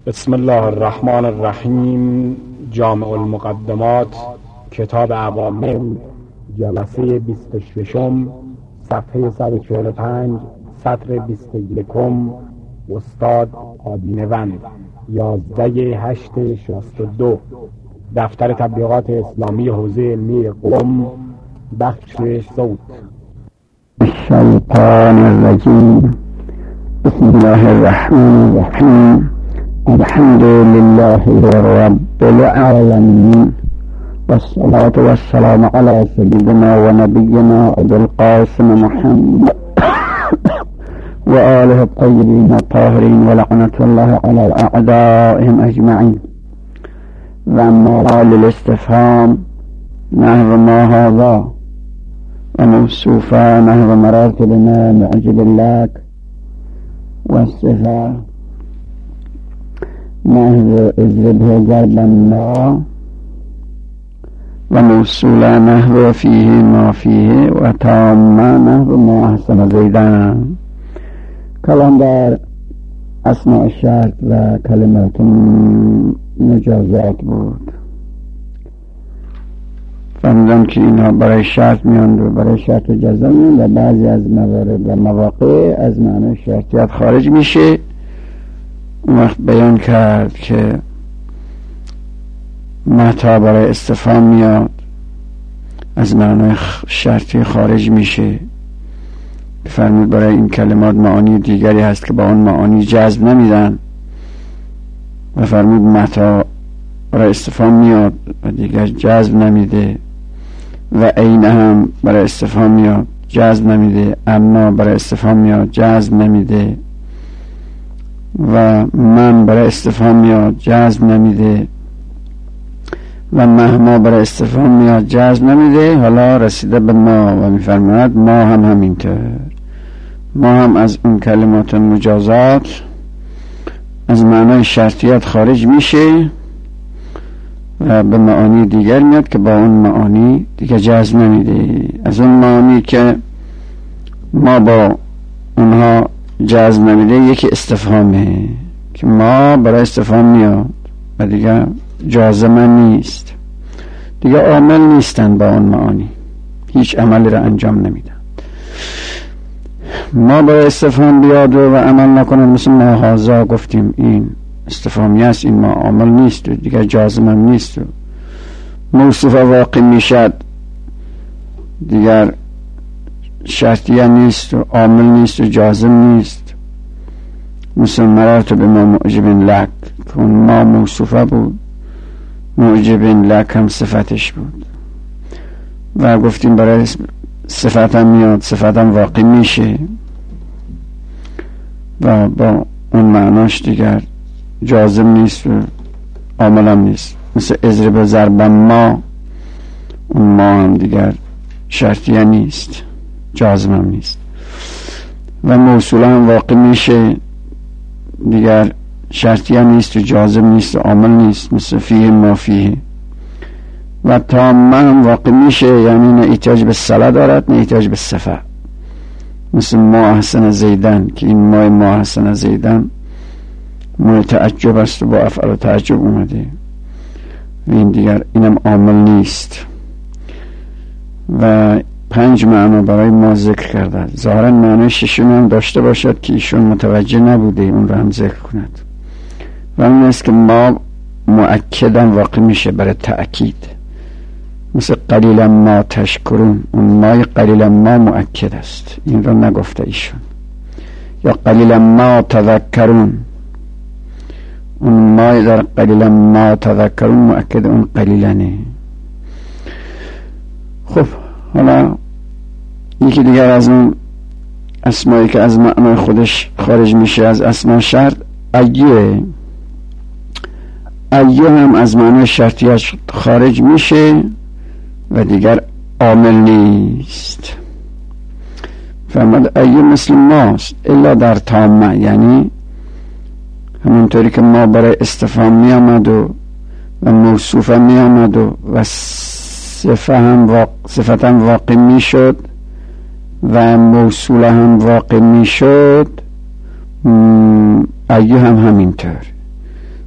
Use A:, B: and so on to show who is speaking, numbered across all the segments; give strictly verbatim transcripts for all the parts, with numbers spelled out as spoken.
A: بسم الله الرحمن الرحیم. جامع المقدمات، کتاب اوامر، جلسه بیست و ششم، صفحه صد و چهل و پنج، سطر بیست و یک. استاد آدینوند، یازده هشت شصت و دو. دفتر تبلیغات اسلامی حوزه علمی قم، بخش صوت.
B: الشیطان الرجیم. بسم الله الرحمن الرحیم. الحمد لله رب العالمین، والصلاة والسلام على سيدنا ونبينا أبي القاسم محمد وآله الطيبين الطاهرين، ولعنة الله على أعدائهم أجمعين. وأما قال الاستفهام نحو ما هذا، وموصوفا نحو مراتبنا معجب لك، والصفة نحو اضربه ضربا ما، وموصولا نحو فيه ما فيه، وتاما نحو ما احسن زیدن. کلام در اسماء شرط و کلمات مجازات بود. فهمیدم که اینها برای شرط میاند و برای شرط و جزا میاند و بعضی از موارد و مواقع از معنی شرطیت خارج میشه. اون وقت بیان کرد که متا برای استفهام میاد، از معنی شرطی خارج میشه. فرمود برای این کلمات معانی دیگری هست که با اون معانی جذب نمیدن، و فرمود متا برای استفهام میاد و دیگر جذب نمیده، و عین هم برای استفهام میاد جذب نمیده، اما برای استفهام میاد جذب نمیده، و من برای استفهام میاد جذب نمیده، و مهما برای استفهام میاد جذب نمیده. حالا رسیده به ما و میفرماید ما هم همینطور. ما هم از اون کلمات مجازات از معنای شرطیت خارج میشه و به معانی دیگر میاد که با اون معانی دیگه جذب نمیده. از اون معانی که ما با اونها جذب نمیده یکی استفهامه که ما برای استفهام میاد و دیگه جازمه نیست، دیگه عامل نیستن با اون معانی، هیچ عملی را انجام نمیدن. ما برای استفهام بیاد و عمل نکنن، مثل ما هازا گفتیم این استفهامی است، این ما عامل نیست و دیگه جازم هم نیست و موصوف واقع میشد، دیگر شرطیه نیست و عامل نیست و جازم نیست. مثل مراتب ما معجب لک، که اون ما موصوفه بود، معجب لک هم صفتش بود. و گفتیم برای صفت هم میاد، صفت هم واقع میشه و با اون معناش دیگر جازم نیست و عامل هم نیست. مثل اضرب ضربا ما، اون ما هم دیگر شرطیه نیست، جازم هم نیست. و موصوله هم واقع میشه، دیگر شرطیه نیست و جازم نیست و عامل نیست، مثل فیه ما فیه. و تامه هم واقع میشه، یعنی نه احتیاج به صله دارد نه احتیاج به صفه، مثل ما احسن زیدن، که این ما ما احسن زیدن ما تعجب است و با افعال تعجب اومده، این دیگر اینم عامل نیست. و پنج معنا برای ما ذکر کرده، ظاهرا معنی ششم هم داشته باشد که ایشون متوجه نبوده، اون رو هم ذکر کند. و اون است که ما مؤکدا واقع میشه برای تأکید، مثل قلیلا ما تشکرون، اون مای قلیلا ما مؤکد است، این رو نگفته ایشون. یا قلیلا ما تذکرون، اون مای در قلیلا ما تذکرون مؤکد اون قلیلانه. خب حالا یکی دیگر از اون اسمایی که از معنای خودش خارج میشه از اسماء شرط، ایه. ایه هم از معنای شرطیش خارج میشه و دیگر عامل نیست. فرمود ایه مثل ماست الا در تامه، یعنی همونطوری که ما برای استفهام می آمد و و موصوفه می آمد و و صفت هم واقع, صفت هم واقع می شد و موصوله هم واقع می شد، ایه هم همینطور.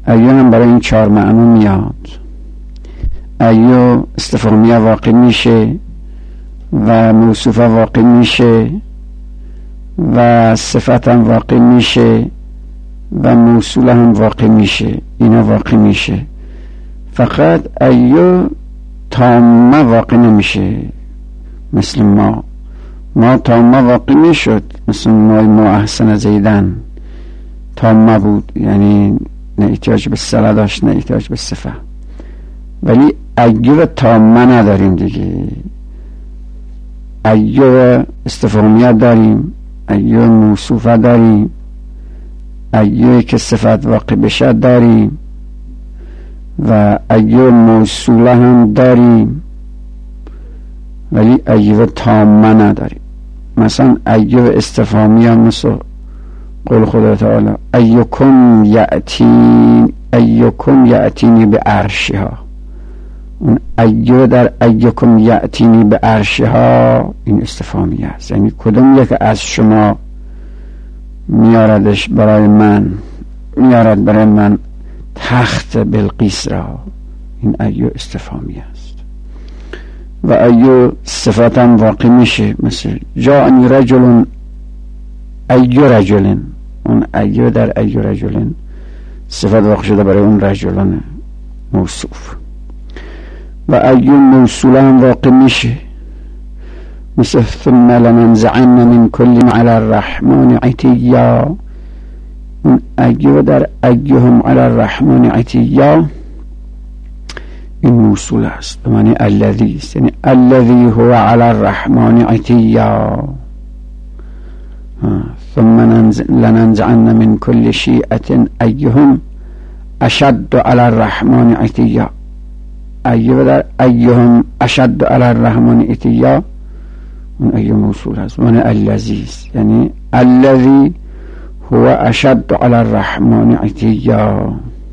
B: ایو هم برای این چهار معنا میاد. ایو استفهامیه واقع میشه و موصوفه واقع میشه و صفت هم واقع میشه و موصول هم واقع میشه. اینا واقع میشه، فقط ایو تامه واقع نمیشه. مثل ما ما تامه واقع میشد، مثل ما ما احسن زیدن تامه بود، یعنی نه احتیاج به صله داشت نه احتیاج به صفه. ولی ایو تامه نداریم دیگه. ایو استفهامیه داریم، ایو موصوفه داریم، ایو که صفت واقع بشه داریم و ایو موصوله هم داریم، ولی ایو تامه نداریم. مثلا ایو استفهامیه مثل قول خدا تعالی ایوکم یأتین ایوکم یأتینی به عرشها. اون ایو در ایوکم یأتینی به عرشها این استفهامیه است، یعنی کدوم یک از شما میاردش برای من، میارد برای من تخت بلقیس را. این ایو استفهامیه است. و ایو صفت هم واقع میشه، مثل جاءنی رجل ایو رجلن. اون ایو در ایو رجلن صفت واقع شده برای اون رجلان موصوف. و ایو موصوله هم واقع میشه، مثل ثم لننزعن من کل علی الرحمن عتیا. اون ایو در ایو هم علی الرحمن عتیا این موصول است، به معنی الذی است، یعنی الذی هو علی الرحمن عتیا. ثم لننزعن من كل شیعة ایهم اشد علی الرحمن عتیا. ایو در ایهم اشد علی الرحمن عتیا اون ایو موصول است، من الذی است، یعنی الذی هو اشد علی الرحمن عتیا.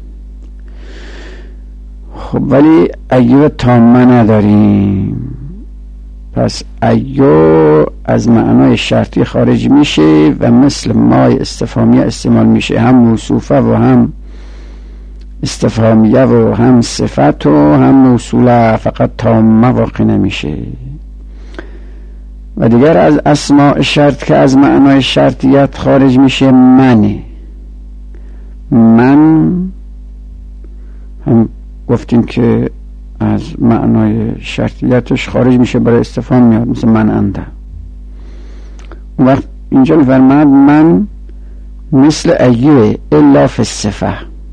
B: خب ولی ایو تامه نداریم، پس ایو از معنای شرطی خارج میشه و مثل مای استفهامیه استعمال میشه، هم موصوفه و هم استفهامیه و هم صفت و هم موصوله، فقط تامه واقع نمیشه. و دیگر از اسماء شرط که از معنای شرطیت خارج میشه منه. من هم گفتیم که از معنای شرطیتش خارج میشه، برای استفهام میاد، مثل من انده. اون وقت اینجا میفرماد من مثل ایوه الا فی الصفه،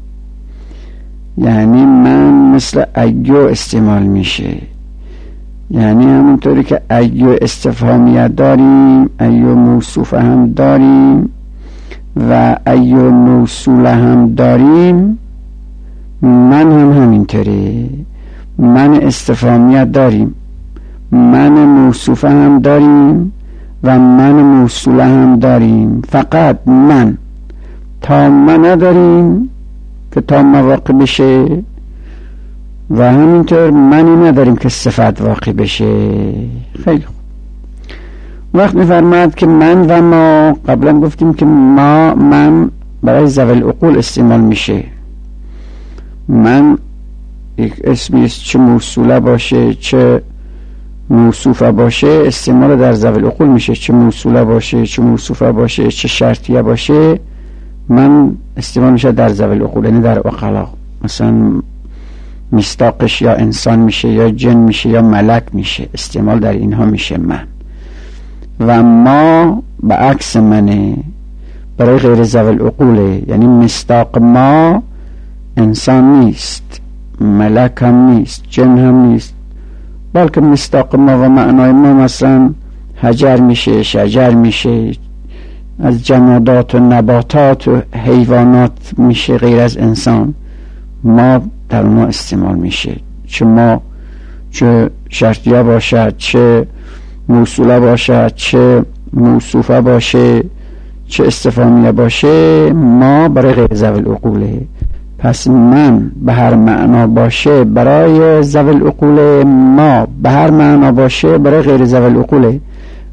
B: یعنی من مثل ایو استعمال میشه، یعنی همونطوری که ایو استفهامیه داریم ایو موصوفه هم داریم و ایو موصوله هم داریم، من هم همینطوری. من استفهامیه داریم، من موصوفه هم داریم و من موصوله هم داریم، فقط من تامه نداریم که تامه واقع بشه و همینطور منی نداریم که صفت واقع بشه. خیلی خوب. وقت میفرماد که من و ما، قبلا گفتیم که ما من برای ذوی العقول استعمال میشه. من یک اسمی است، چه موصوله باشه چه موصوفه باشه استعمال در ذوی العقول میشه، چه موصوله باشه چه موصوفه باشه چه شرطیه باشه من استعمال میشه در ذوی العقول، یعنی در عقلا. مثلا مصداقش یا انسان میشه یا جن میشه یا ملک میشه، استعمال در اینها میشه من. و ما به عکس منه، برای غیر ذوی العقوله، یعنی مصداق ما انسان نیست، ملک هم نیست، جن هم نیست، بلکه مصداق ما و معنای ما مثلا حجر میشه، شجر میشه، از جمادات و نباتات و حیوانات میشه غیر از انسان. ما در ما استعمال میشه، چه ما چه شرطیه باشد چه موصوله باشد چه موصوفه باشه چه استفهامیه باشه، ما برای غیر ذوی العقوله. پس من به هر معنا باشه برای ذوی العقوله، ما به هر معنا باشه برای غیر ذوی العقوله.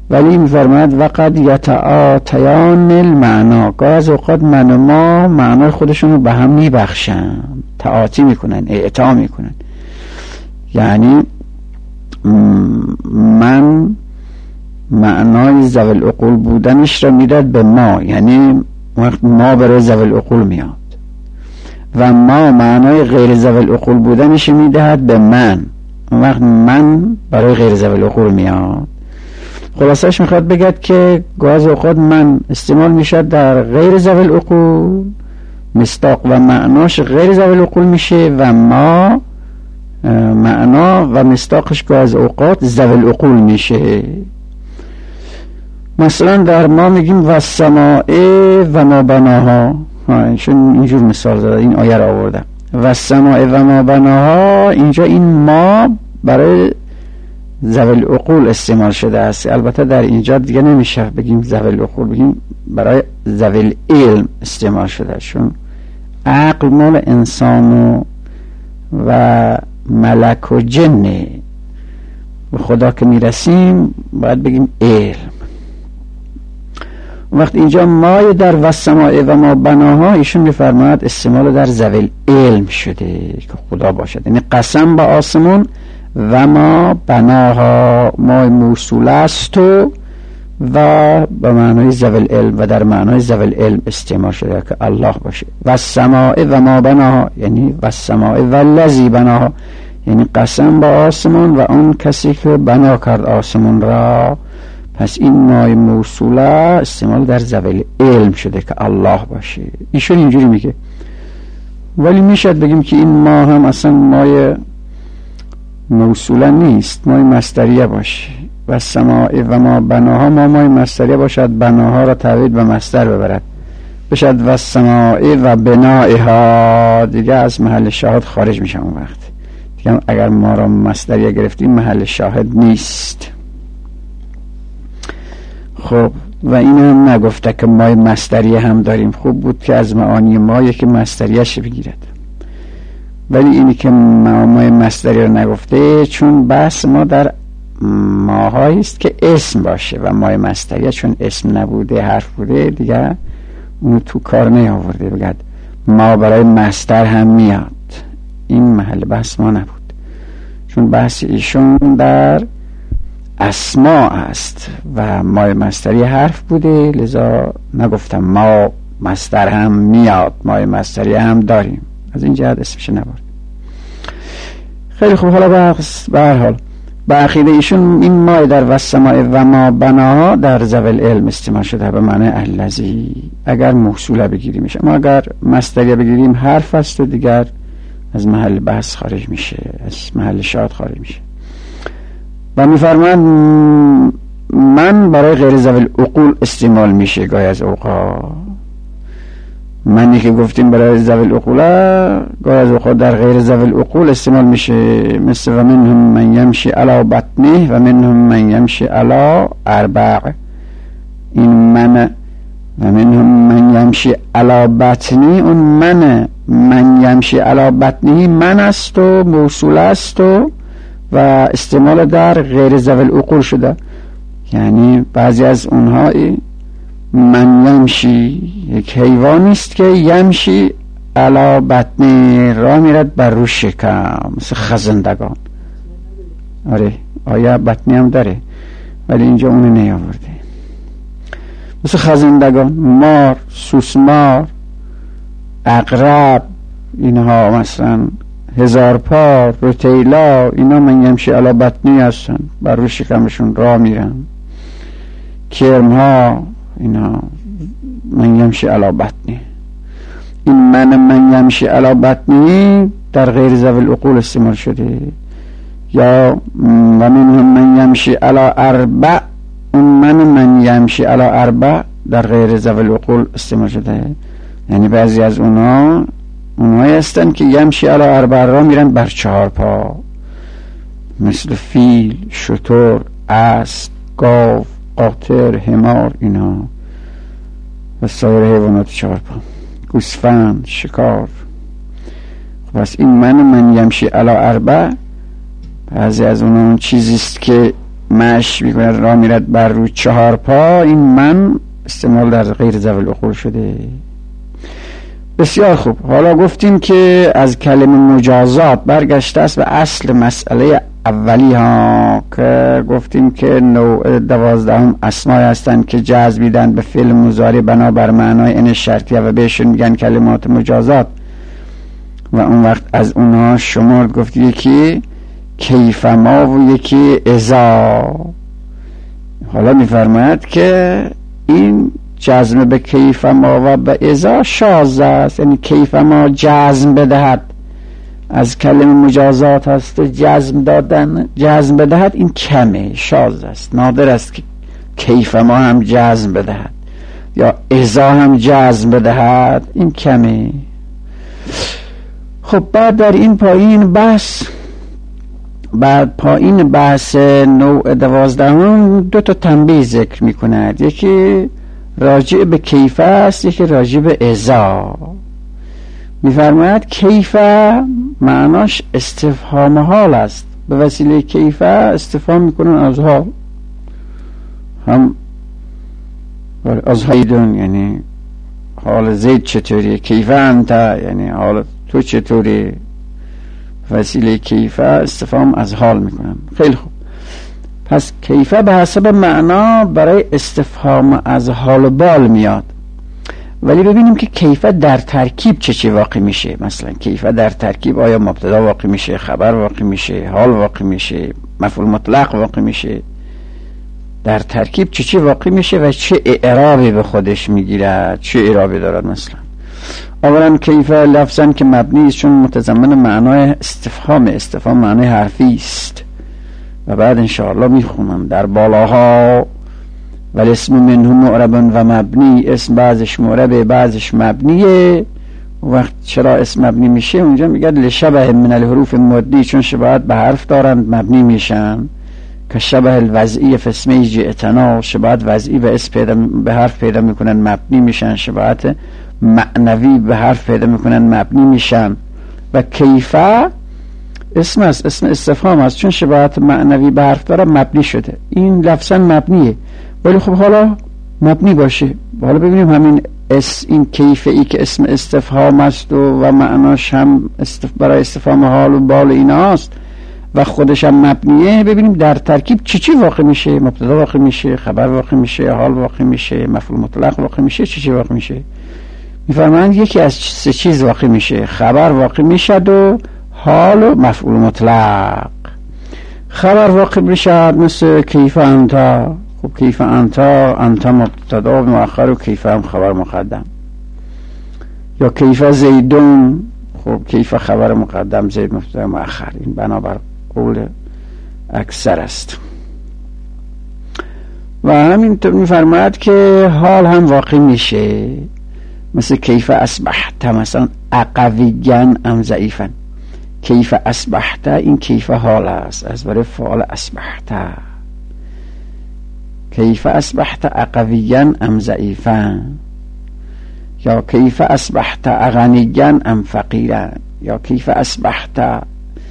B: ولی میفرماید وقد یتعاطیان المعنا، گاهی از اوقات من و ما معنای خودشون رو به هم میبخشن، تعاطی میکنن، اعطا میکنن. یعنی من معنای ذوی العقول بودنش را میداد به ما، یعنی وقت ما برای ذوی العقول میاد، و ما معنای غیر ذوی العقول بودنش میدهد به من، وقت من برای غیر ذوی العقول میاد. خلاصش میخواد بگد که گاز اوقات من استعمال میشد در غیر ذوی العقول، مصداق و معناش غیر ذوی العقول میشه، و ما معنا و مصداقش گاز اوقات ذوی العقول میشه. مثلا در ما میگیم و السماء و ما بناها، چون اینجور مثال زده، این آیه را آوردم، و السماء و ما بناها، اینجا این ما برای ذوی العقول استعمال شده است. البته در اینجا دیگه نمیشه بگیم ذوی العقول، بگیم برای ذوی العلم استعمال شده، چون عقل مال انسان و, و ملک و جنه، به خدا که میرسیم باید بگیم علم. وقت اینجا ما در والسماء و ما بناها، ایشون میفرماید استعمال در ذوی العلم شده که خدا باشد، یعنی قسم به آسمون و ما بناها، ما موصول است و و به معنای ذوی العلم و در معنای ذوی العلم استعمال شده که الله باشه. والسماء و ما بناها، یعنی والسماء والذی بناها، یعنی قسم به آسمان و اون کسی که بنا کرد آسمان را. پس این مای موصوله استعمال در ذوی العلم شده که الله باشه. ایشون اینجوری میگه. ولی میشد بگیم که این ما هم اصلا مای موصوله نیست، مای مصدریه باشه. و السماء و ما بناها، ما مای مصدریه باشد، بناها را تعویض به مصدر ببرد، بشد و السماء و بنائها، دیگه از محل شاهد خارج میشم اون وقت دیگه. اگر ما را مصدریه گرفتیم محل شاهد نیست. خب و این هم نگفته که مای مصدریه هم داریم، خوب بود که از معانی ما یکی مصدریه‌اش بگیرد. ولی اینی که مای مصدریه رو نگفته، چون بحث ما در ماهایی است که اسم باشه و مای مصدریه چون اسم نبوده حرف بوده دیگه اونو تو کار نیاورده بگد ما برای مصدر هم میاد. این محل بحث ما نبود، چون بحث ایشون در اسما است و مای مصدری حرف بوده، لذا نگفتم ما مصدر هم میاد، مای مصدری هم داریم، از این جهت اسمش نبود. خیلی خوب. حالا بحث به هر حال به عقیده ایشون این مای در والسماء و ما بناها در ذوی العلم استعمال شده به معنی الذی، اگر موصوله بگیریم میشه، اما اگر مصدریه بگیریم حرف است و دیگر از محل بحث خارج میشه، از محل شاهد خارج میشه. و میفرماید من برای غیر ذوی العقول استعمال میشه گاهی از اوقات. منی که گفتیم برای ذوی العقول گاهی از اوقات در غیر ذوی العقول استعمال میشه، مثل و منهم من یمشی علی بطنه و منهم من یمشی علی اربع. این من و منهم من یمشی علی بطنه، اون من من یمشی علی بطنه من است و موصول است و و استعمال در غیر ذوی العقول شده. یعنی بعضی از اونها من یمشی یک حیوانی است که یمشی علی بطنه، راه میرد بر رو شکم، مثل خزندگان. آره آیا بطنی هم داره ولی اینجا اونو نیاورده. مثل خزندگان، مار، سوسمار، عقرب، اینها مثلا هزار پار، رتیلا، اینا من یمشی علی بطنی هستن، بر رو شکمشون راه میرن. کرم ها اینا من یمشی علی بطنی. این من من یمشی علی بطنی در غیر ذوی العقول استعمال شده. یا و منهم من یمشی علی اربع، اون من من یمشی علی اربع در غیر ذوی العقول استعمال شده. یعنی بعضی از اونا اونهایی هستن که یمشی علی اربع را میرن بر چهار پا، مثل فیل، شتر، اسب، گاو، قاطر، حمار، اینا و سایر حیوانات چهار پا، گوسفند، شکار. خب پس این من من یمشی علی اربع بعضی از اونها چیزیست که مش میکنه راه میرد بر روی چهار پا، این من استعمال در غیر ذوی العقول شده. بسیار خوب. حالا گفتیم که از کلمه مجازات برگشته است به اصل مسئله اولی ها که گفتیم که نوع دوازدهم اسمای هستند که جذبیدن به فعل مضارع بنابر معنای ان شرطیه و بهشون میگن کلمات مجازات. و اون وقت از اونها شما گفتی یکی کیف ما و یکی اذا. حالا میفرماید که این جزم به کیف ما و به اذا شاذ است، یعنی کیف ما جزم بدهد از کلمه مجازات هست، جزم دادن جزم بدهد این کمه، شاذ است، نادر است که کیف ما هم جزم بدهد یا اذا هم جزم بدهد، این کمه. خب بعد در این پایین بحث بعد پایین بحث نوع دوازدهم دو تا تنبیه ذکر می کند، یکی راجع به کیفه است، یکی راجع به اذا. می فرماید کیفه معناش استفهام حال است، به وسیله کیفه استفهام می کنن از حال، هم از حیدون یعنی حال زید چطوریه، کیفه انت یعنی حال تو چطوری، وسیله کیفه استفهام از حال میکنن. خیلی خوب، پس کیفه به حسب معنا برای استفهام از حال بال میاد. ولی ببینیم که کیفه در ترکیب چه چی واقع میشه. مثلا کیفه در ترکیب آیا مبتدا واقع میشه، خبر واقع میشه، حال واقع میشه، مفعول مطلق واقع میشه، در ترکیب چه چی واقع میشه و چه اعرابی به خودش میگیرد، چه اعرابی دارد. مثلا اولا کیفه لفظاً که مبنی است چون متضمن معنای استفهام، استفهام معنای حرفی است و بعد انشاءالله میخونم در بالاها ولی اسم منه معرب و مبنی، اسم بعضش معربه بعضش مبنیه. وقت چرا اسم مبنی میشه اونجا میگه لشبه من الحروف مدی، چون شباهت به حرف دارند مبنی میشن، که شبه الوضعی فی اسم جئتنا، شباهت وضعی به اسم پیدا به حرف پیدا میکنن مبنی میشن، شباهت معنوی به حرف پیدا میکنن مبنی میشن. و کیفه اسم است، اسم استفهام است، چون شباهت معنوی به حرف داره مبنی شده، این لفظا مبنیه. ولی خب حالا مبنی باشه، حالا ببینیم همین اس این کیفه ای که اسم استفهام است و, و معناش هم استف برای استفهام حال و بال ایناست و خودش هم مبنیه، ببینیم در ترکیب چی چی واقع میشه، مبتدا واقع میشه، خبر واقع میشه، حال واقع میشه، مفعول مطلق واقع میشه، چی چی واقع میشه. میفرمایند یکی از سه چیز واقع میشه، خبر واقع میشد و حال و مفعول مطلق. خبر واقع میشد مثل کیف انت. خب کیف انت، انت مبتدا مؤخر و کیف هم خبر مقدم. یا کیف زیدون، خب کیف خبر مقدم، زید مبتدا مؤخر. این بنابر قول اکثر است. و همینطور میفرماید که حال هم واقع میشه، مثل کیف اصبحت، مثلا اقویاً ام ضعیفاً. کیف اصبحت این کیف حال است از برای فعال اصبحت. کیف اصبحت اقویاً ام ضعیفاً. یا کیف اصبحت اغنیاً ام فقیراً. یا کیف اصبحت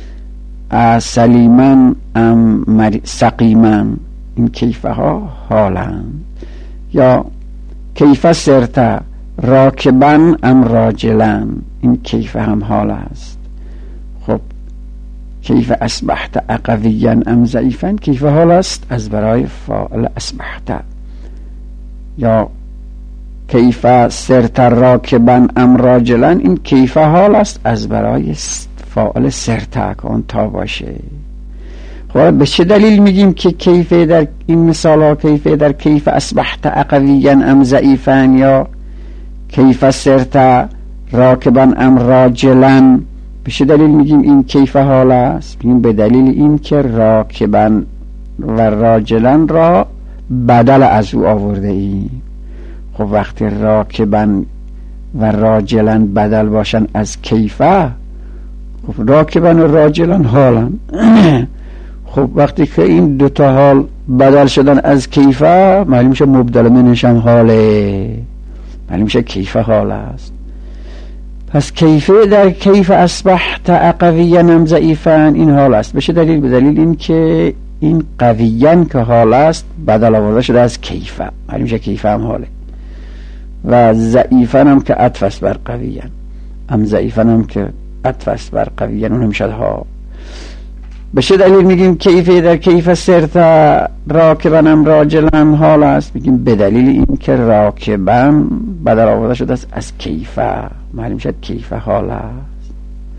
B: سلیماً ام سقیماً. این کیف ها حالند. یا کیف سرت راکباً ام راجلاً. این کیف هم حال است. خب کیف اصبحت اقویاً ام ضعیفاً کیف حال است از برای فاعل اصبحت. یا کیف سرت راکباً ام راجلاً این کیف حال است از برای فاعل سرت که اون تا باشه. خب به چه دلیل میگیم که کیف در این مثال ها کیف در کیف اصبحت اقویاً ام ضعیفاً یا کیف سرت راکباً ام راجلاً، به چه دلیل میگیم این کیف حال است؟ میگیم به دلیل این که راکباً و راجلاً را بدل از او آورده ایم. خب وقتی راکباً و راجلاً بدل باشن از کیفه، خب راکباً و راجلاً حالن. خب وقتی که این دوتا حال بدل شدن از کیفه، معلوم میشه مبدل منش هم حاله، معلوم میشه کیفه حال است. پس کیفه در کیف اصبحت اقویاً ام ضعیفاً این حال است. بشه دلیل به دلیل این که این قویاً که حال است بدل آورده شده از کیفه، معلوم میشه کیفه هم حاله، و ضعیفاً هم که عطف است بر قویاً، هم ضعیفاً هم که عطف است بر قویاً، اون میشد ها. به چه دلیل میگیم کیفه در کیفه سرتا راکبن هم راجلن حال است؟ میگیم به دلیل این که راکبن بدل آورده شده است از کیفه، معلوم شد کیفه حال است.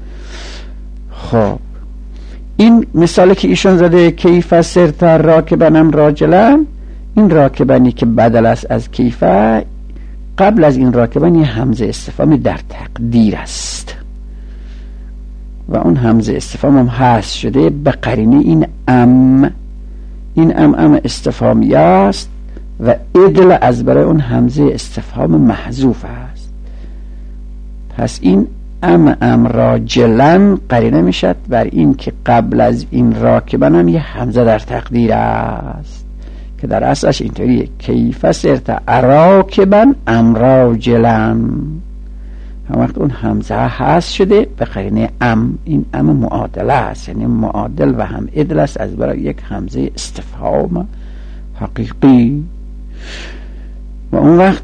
B: خب این مثالی که ایشون زده کیفه سرتا راکبن هم راجلن، این راکبنی که بدل است از کیفه، قبل از این راکبن یه همزه استفهامی در تقدیر است و اون همزه استفهام هم حذف شده به قرینه این ام. این ام ام استفهامی است و عدل از برای اون همزه استفهام محذوف است. پس این ام ام راجلن قرینه میشد بر این که قبل از این راکبن هم یه همزه در تقدیر است که در اصلش اینطوریه کیف سرت راکبن ام راجلن. هم وقت اون همزه حذف شده به قرینه ام. این ام معادله است، یعنی معادل و هم عدل است از برای یک همزه استفهام حقیقی. و اون وقت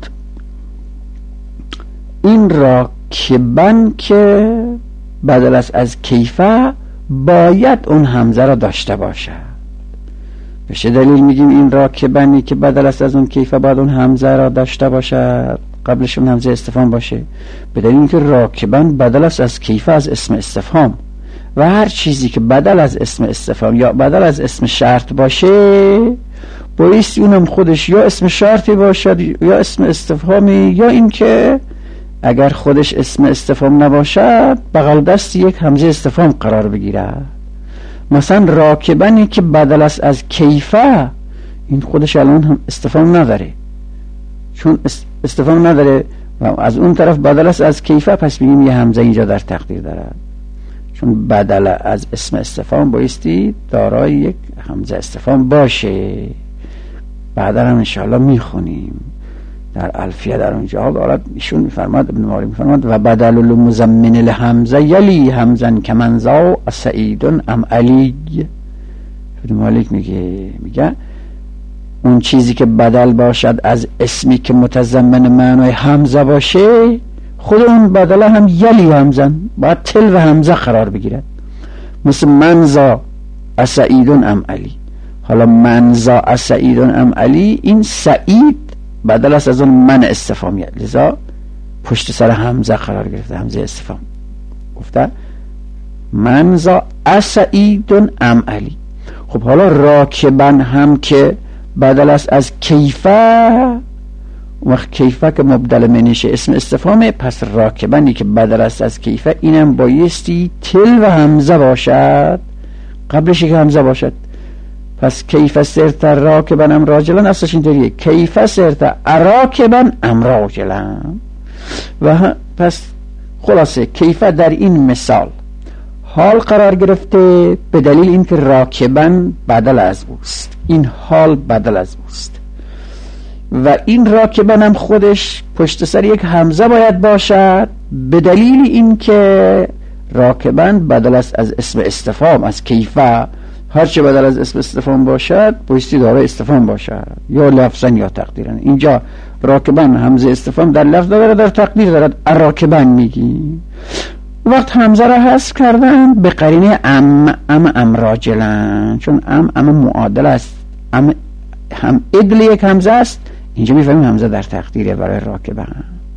B: این راکبن که بدل است از کیفه باید اون همزه را داشته باشد. به چه دلیل میگیم این راکبنی که بدل است از اون کیفه باید اون همزه را داشته باشد، قبلش اون همزه استفهام باشه؟ به دلیل اینکه راکبن بدل است از کیفه، از اسم استفهام، و هر چیزی که بدل از اسم استفهام یا بدل از اسم شرط باشه بایستی اونم خودش یا اسم شرطی باشد یا اسم استفهامی، یا اینکه اگر خودش اسم استفهام نباشد بغل دست یک همزه استفهام قرار بگیرد. مثلا راکبنی که بدل است از کیفه، این خودش الان هم استفهام نداره، چون استفهام نداره و از اون طرف بدل است از کیفه، پس میگیم یه همزه اینجا در تقدیر دارد، چون بدل از اسم استفهام بایستی دارای یک همزه استفهام باشه. بعدا هم انشاءالله میخونیم در الفیه در اونجا دارد. ایشون میفرماد، ابن مالک میفرماد و بدل المزمن الهمزه یلی همزن کمنزا سعیدون ام علی. ابن مالک میگه میگه اون چیزی که بدل باشد از اسمی که متضمن معنای همزه باشه، خود اون بدل هم یلی همزن باید تل و همزه قرار بگیرد، مثل منزا سعیدون ام علی. حالا منزا سعیدون ام علی، این سعید بدل است از اون من استفهامیه، لذا پشت سر همزه قرار گرفته، همزه استفهام گفته منزا سعیدون ام علی. خب حالا راکبن هم که بدل است از کیفه، وقت کیفه که مبدل منشه اسم استفهامه، پس راکبنی که بدل است از کیفه اینم بایستی تل و همزه باشد، قبلش که همزه باشد. پس کیفه سرت راکبن ام راجلن اصلش اینطوریه کیفه سرت راکبن ام راجلن. و پس خلاصه کیفه در این مثال حال قرار گرفته به دلیل اینکه راکبن بدل از اوست، این حال بدل از اوست و این راکبن هم خودش پشت سر یک همزه باید باشد به دلیل اینکه راکبن بدل است از اسم استفهام، از کیفه. هرچه بدل از اسم استفهام باشد بایستی داره استفهام باشد، یا لفظا یا تقدیرا. اینجا راکبن همزه استفهام در لفظ داره، در تقدیر دارد راکبن میگی. وقت همزه را حذف کردن به قرینه ام ام ام راجلن، چون ام ام معادل است، ام هم عدل یک همزه است، اینجا میفهمیم همزه در تقدیره برای راکبن.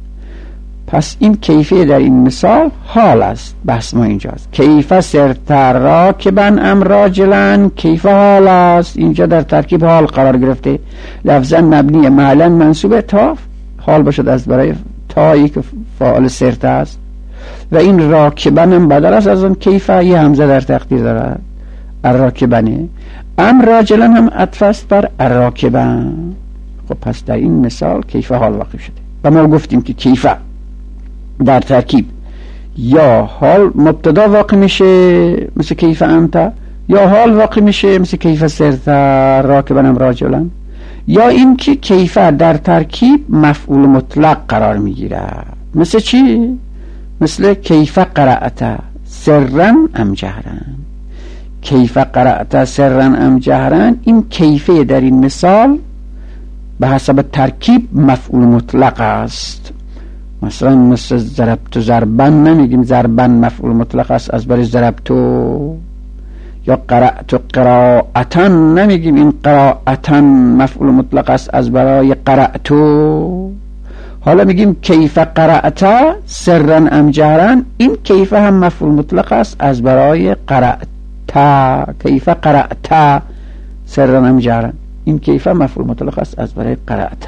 B: پس این کیفیه در این مثال حال است. بحث ما اینجاست کیفه سرت راکبن ام راجلن، کیفه حال است، اینجا در ترکیب حال قرار گرفته، لفظا مبنی معلن منصوب تا حال باشد از برای تایی که فاعل سرت است. و این راکبن هم بدل است از اون کیفه، یه همزه در تقدیر دارد، الراکبنه. ام راجلن هم عطف است بر الراکبن. خب پس در این مثال کیفه حال واقع شده. و ما گفتیم که کیفه در ترکیب یا حال مبتدا واقع میشه مثل کیفه انت، یا حال واقع میشه مثل کیفه سرت راکبن ام راجلن، یا این که کیفه در ترکیب مفعول مطلق قرار میگیره. مثل چی؟ مثل کیفه قرأت سرن ام جهرن، کیف قرأت سرا ام جهرا، این کیفه در این مثال به حسب ترکیب مفعول مطلق است. مثلا مثل ضربت ضربن نمیگیم ضربن مفعول مطلق است از برای ضربتو، یا قرأت قراءتا نمیگیم این قراءتا مفعول مطلق است از برای قرأتو. حالا میگیم کیف قرأت سرا ام جهرا، این کیف هم مفعول مطلق است از برای قرأت. کیف قرأت سرا ام جهرا، این کیف مفعول مطلق است از برای قرأت.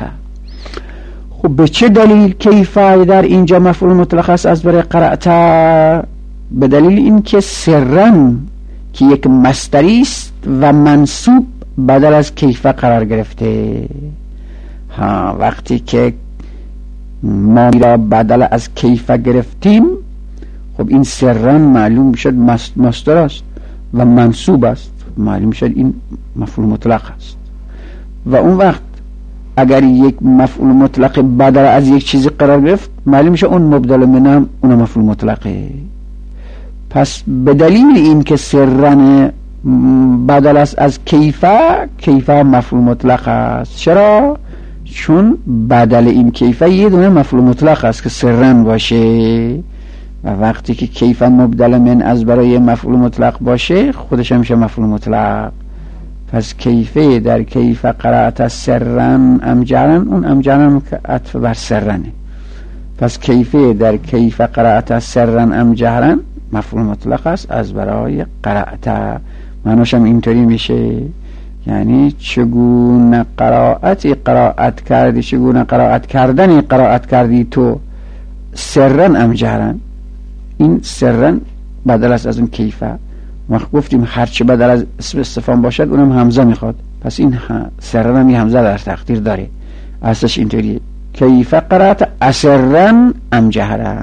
B: خب به چه دلیل کیف در اینجا مفعول مطلق است از برای قرأت؟ به دلیل این که سرا که یک مصدری است و منصوب بدل از کیف قرار گرفته. ها وقتی که ما را بدل از کیف گرفتیم، خب این سرا معلوم شد مصدر است و منصوب است، معلوم شد این مفعول مطلق است. و اون وقت اگر یک مفعول مطلق بدل از یک چیزی قرار گرفت، معلوم شد اون مبدل منه اون مفعول مطلقه. پس به دلیل این که سرا بدل است از کیفه، کیفه مفعول مطلق است. چرا؟ چون بدل این کیفه یه دونه مفعول مطلق است که سرا باشه، و وقتی که کیفه مبدل من از برای مفعول مطلق باشه خودش میشه مفعول مطلق. پس کیفه در کیف قرأت سرا ام جهرا، اون ام جهرا که عطف بر سرنه. پس کیفه در کیف قرأت سرا ام جهرا مفعول مطلق است از برای قرأت. معناش هم اینطوری میشه، یعنی چگونه قرائتی قرائت کردی، چگونه قرائت کردنی قرائت کردی تو سرا ام جهرا. این سرا بدل است از اون کیفه. ما گفتیم هرچی بدل از اسم استفهام باشد اونم همزه میخواد، پس این سرا هم یه همزه در تقدیر داره. اصلش اینطوریه کیف قرأت اسرا ام جهرا.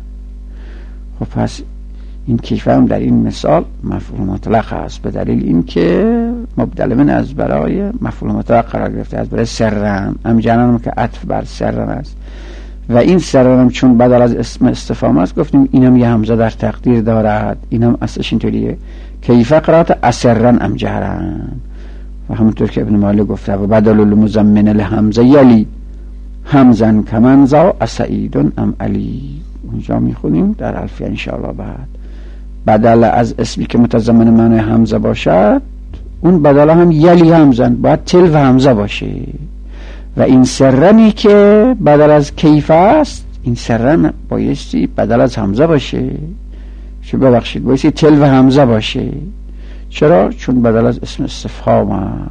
B: خب پس این کیفه هم در این مثال مفعول مطلق است به دلیل اینکه مبدل من از برای مفعول مطلق قرار گرفته، از برای سرا ام جهرا که عطف بر سرا است. و این سرا هم چون بدل از اسم استفهام است گفتیم اینم یه همزه در تقدیر دارد. اینم اصلش اینطوریه کیف قرأت اسرا ام جهرا. و همونطور که ابن مالک گفته و بدل المزمن الهمزه یلی همزن کمنزا اسعید ام علی. اونجا میخونیم در الفیه انشاءالله. بعد بدل از اسمی که متضمن معنی همزه باشد، اون بدل هم یلی همزن باید تل و همزه باشه. و این سرنی که بدل از کیف است، این سرن بایستی بدل از همزه باشه. چه ببخشید بایستی تل و همزه باشه. چرا؟ چون بدل از اسم استفهام.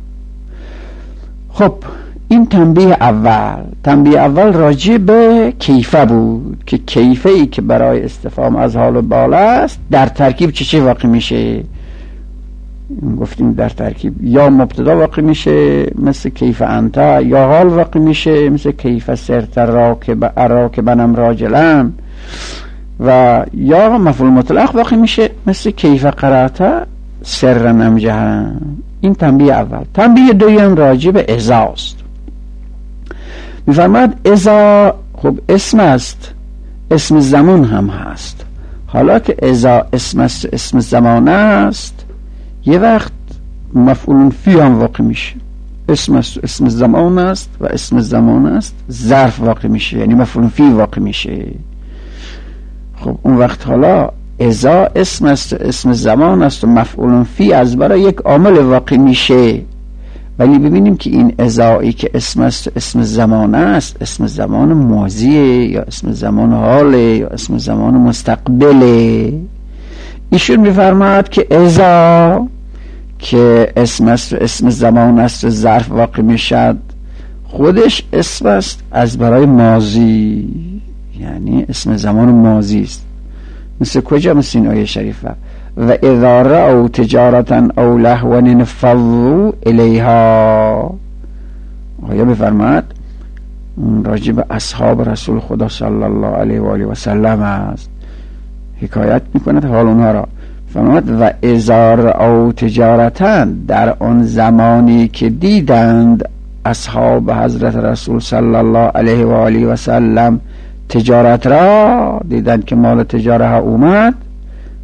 B: خب این تنبیه اول. تنبیه اول راجع به کیفه بود که کیفه ای که برای استفهام از حال و بالا است در ترکیب چه چه واقع میشه. گفتیم در ترکیب یا مبتدا واقع میشه مثل کیف انت، یا حال واقع میشه مثل کیف سرت راکب راکبنم راجلن، و یا مفعول مطلق واقع میشه مثل کیف قرأت سرا ام جهرا. این تنبیه اول. تنبیه دویم راجع به اذا است. میفرماد اذا خب اسم است، اسم زمان هم هست. حالا که اذا اسم است، اسم زمان است، یه وقت مفعول فی هم واقع میشه. اسم است، اسم زمان است و اسم زمان است ظرف واقع میشه، یعنی مفعول فی واقع میشه. خب اون وقت حالا اذا اسم است، اسم زمان است و مفعول فی از برای یک عامل واقع میشه. ولی ببینیم که این اذایی که اسم است، اسم زمان است، اسم زمان ماضیه یا اسم زمان حاله یا اسم زمان مستقبله. ایشون میفرماد که اذا که اسم است و اسم زمان است و ظرف واقع میشد، خودش اسم است از برای ماضی، یعنی اسم زمان ماضی است. مثل کجا؟ مثل این آیه شریفه و اذا رأوا تجارتا او لهوا انفضوا الیها. آیه بفرماد راجع به اصحاب رسول خدا صلی الله علیه و آله و سلم است، حکایت میکند حال اونها را. فرمود و اذا رأوا تجارتا، در آن زمانی که دیدند اصحاب حضرت رسول صلی الله علیه و آله و سلم تجارت را، دیدند که مال تجاره ها اومد،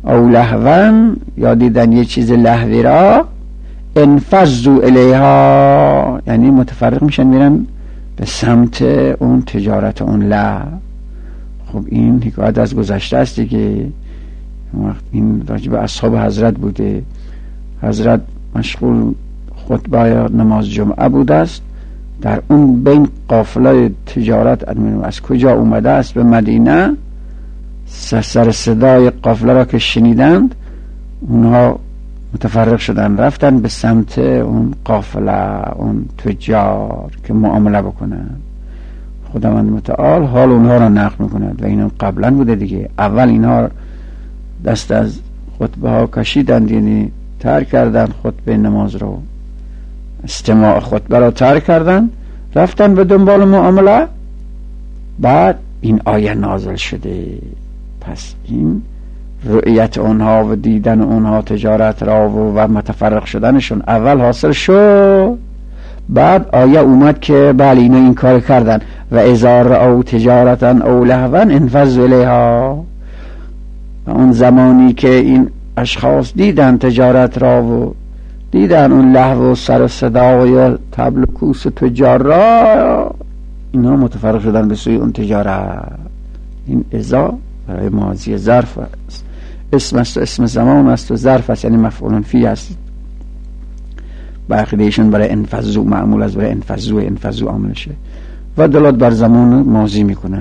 B: او لهون یا دیدن یه چیز لهوی را انفضوا الیها، یعنی متفرق میشن میرن به سمت اون تجارت اون لهو. خب این حکایت از گذشته است دیگه. وقت این راجب اصحاب حضرت بوده، حضرت مشغول خطبه نماز جمعه بوده است، در اون بین قافله تجارت از کجا اومده است به مدینه، سر صدای قافله را که شنیدند اونها متفرق شدن رفتن به سمت اون قافله، اون تجار که معامله بکنن. خداوند متعال حال اونها را نقل میکند و این قبلا بوده دیگه. اول اینها دست از خطبه ها کشیدند، یعنی ترک کردن خطبه نماز رو، استماع خطبه را ترک کردن، رفتن به دنبال معامله. بعد این آیه نازل شده. پس این رؤیت اونها و دیدن اونها تجارت را و, و متفرق شدنشون اول حاصل شد، بعد آیه اومد که بله اینا این کار کردن و اذا رأوا تجارتا او لهوا انفضوا الیها. و اون زمانی که این اشخاص دیدن تجارت را و دیدن اون لهو و سر صدا و طبل و کوس تجار را، اینا متفرق شدن به سوی اون تجارت. این اذا برای ماضی ظرف است، اسم است و اسم زمان است و ظرف است، یعنی مفعول فی است. برخیدهشون برای انفضوا معمول از برای انفضوا انفضوا عامل شه و دلالت بر زمان ماضی میکنه.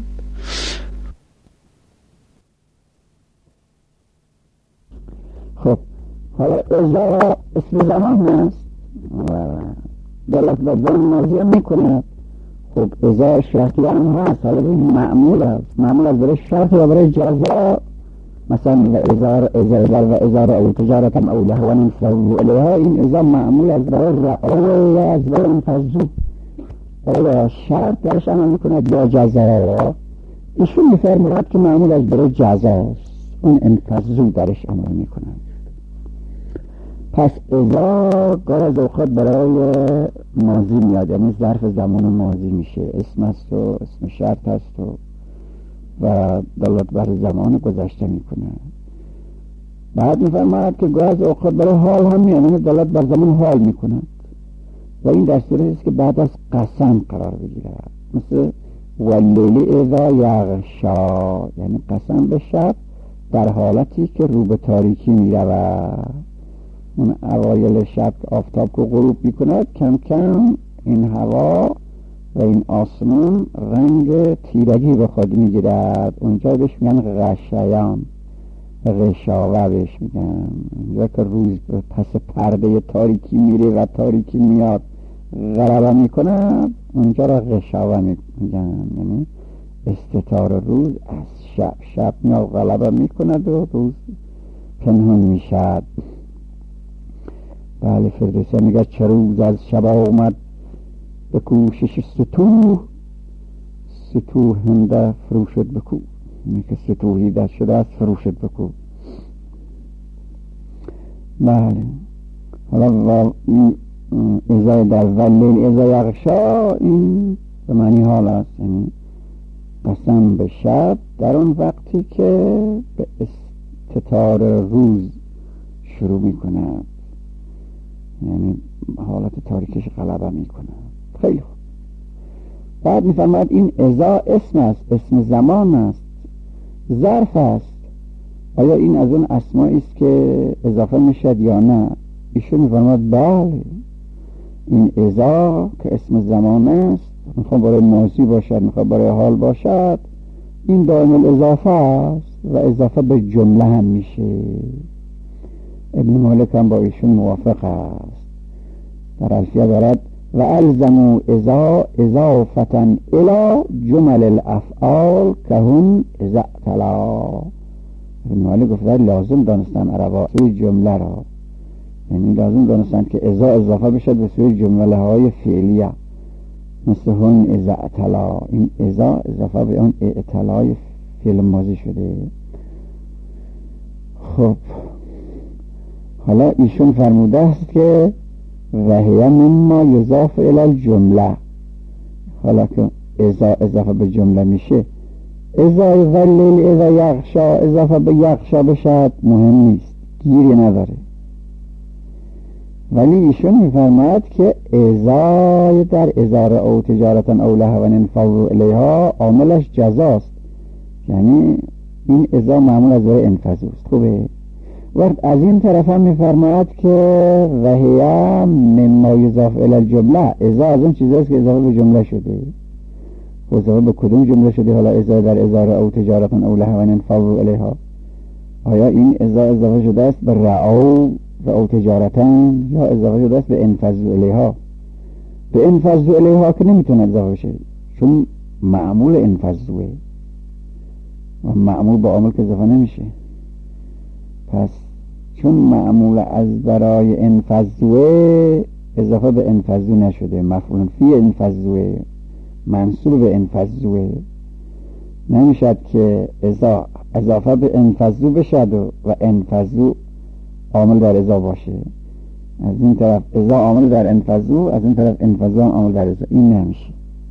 B: خب حالا اذا اسم زمان است و دلالت بر زمان ماضی میکنه. خب اذا شرطی هم هست، حالا این معمول است، معمول از برای شرط و برای جزا. مثلا اذا اذا و اذا رأوا تجارتا او لهوا انفضوا الیها، این اذا معمول از برای رأوا و از برای انفضوا. حالا شرط درش عمل میکند یا جزا، ایشون میفرماید که معمول از برای جزاست، اون انفضوا درش عمل میکند. پس اذا گاه از اوقات برای ماضی میاد، یعنی ظرف زمان ماضی میشه، اسم است و اسم شرط است و و دلالت بر زمان گذشته میکنه. بعد میفرماید که گاه از اوقات برای حال هم میاد، یعنی دلالت بر زمان حال میکنه و این در صورتی است که بعد از قسم قرار بگیره، مثل واللیل اذا یغشا، یعنی قسم به شب در حالتی که رو به تاریکی میرود. اون اوایل شب که آفتاب که غروب میکند کم کم این هوا و این آسمان رنگ تیرگی به خود میگیرد. اونجا بهش میگن غشیان، غشاوه بهش میگن. اونجا که روز پس پرده تاریکی میره و تاریکی میاد غلبه میکنه، اونجا را غشاوه میگن، یعنی استتار روز از شب. شب میاد غلبه میکند و روز پنهان میشد. بله فردوسی میگه چه روز از شب آمد به کوشش ستوه، ستوه هنده فرو شد بکو. میگه ستوهی در شده است فرو شد بکو. بله حالا ازای در ولیل ازای یغشا، این به معنی حال است، یعنی قسم به شب در اون وقتی که به استتار روز شروع میکنه، یعنی حالت تاریکش غلبه میکنه. خیلی خوب. بعد میفرماید این اذا اسم است، اسم زمان است، ظرف است. آیا این از اون اسمایی است که اضافه میشد یا نه؟ ایشون میفرماید بله، این اذا که اسم زمان است، میخواد برای ماضی باشد، میخواد برای حال باشد، این دائم الاضافه است و اضافه به جمله هم میشه. ابن مالک هم با ایشون موافق است. در الفیه دارد و الزموا اذا اضافتا الى جمل الافعال که هم اذا اعتلا. ابن مالک گفت لازم دانستن عربا سوی جمله را، یعنی لازم دانستن که اذا اضافه بشد به سوی جمله های فعلیه، مثل هم اذا اعتلا. این اذا اضافه به اون اعتلای فعل ماضی شده. خب حالا ایشون فرموده است که وهیه مما یضاف الی الجمله. حالا که اذا اضافه به جمله میشه، ازای واللیل اذا یغشا اضافه به یغشا بشد مهم نیست، گیری نداره. ولی ایشون میفرماید که ازای در ازاره او تجارتن او لهوا انفضوا الیها عاملش جزاست، یعنی این ازا معمول از وای انفضوا است. خوبه. وقت از این طرف هم میفرماید که وهی مما یضاف الی الجمله، ازا از اون چیزاست که اضافه به جمله شده. اضافه به کدوم جمله شده؟ حالا ازا در ازاره او تجارتن او لهوا انفضوا الیها، آیا این ازا اضافه شده است به رعو و او تجارتن یا اضافه شده است به انفضوا الیها؟ به انفضوا الیها که نمیتونه اضافه بشه چون معمول انفضوه و معمول با عامل که اضافه نمیشه. پس چون معمول از برای انفضوه اضافه به انفضو نشده، مفعول فی انفضوه منصوب به انفضوه، نمیشد که ازا اضافه به انفضو بشد و, و انفضو عامل در ازا باشه. از این طرف ازا عامل در انفضو، از این طرف انفضو عامل در ازا، این نمیشه.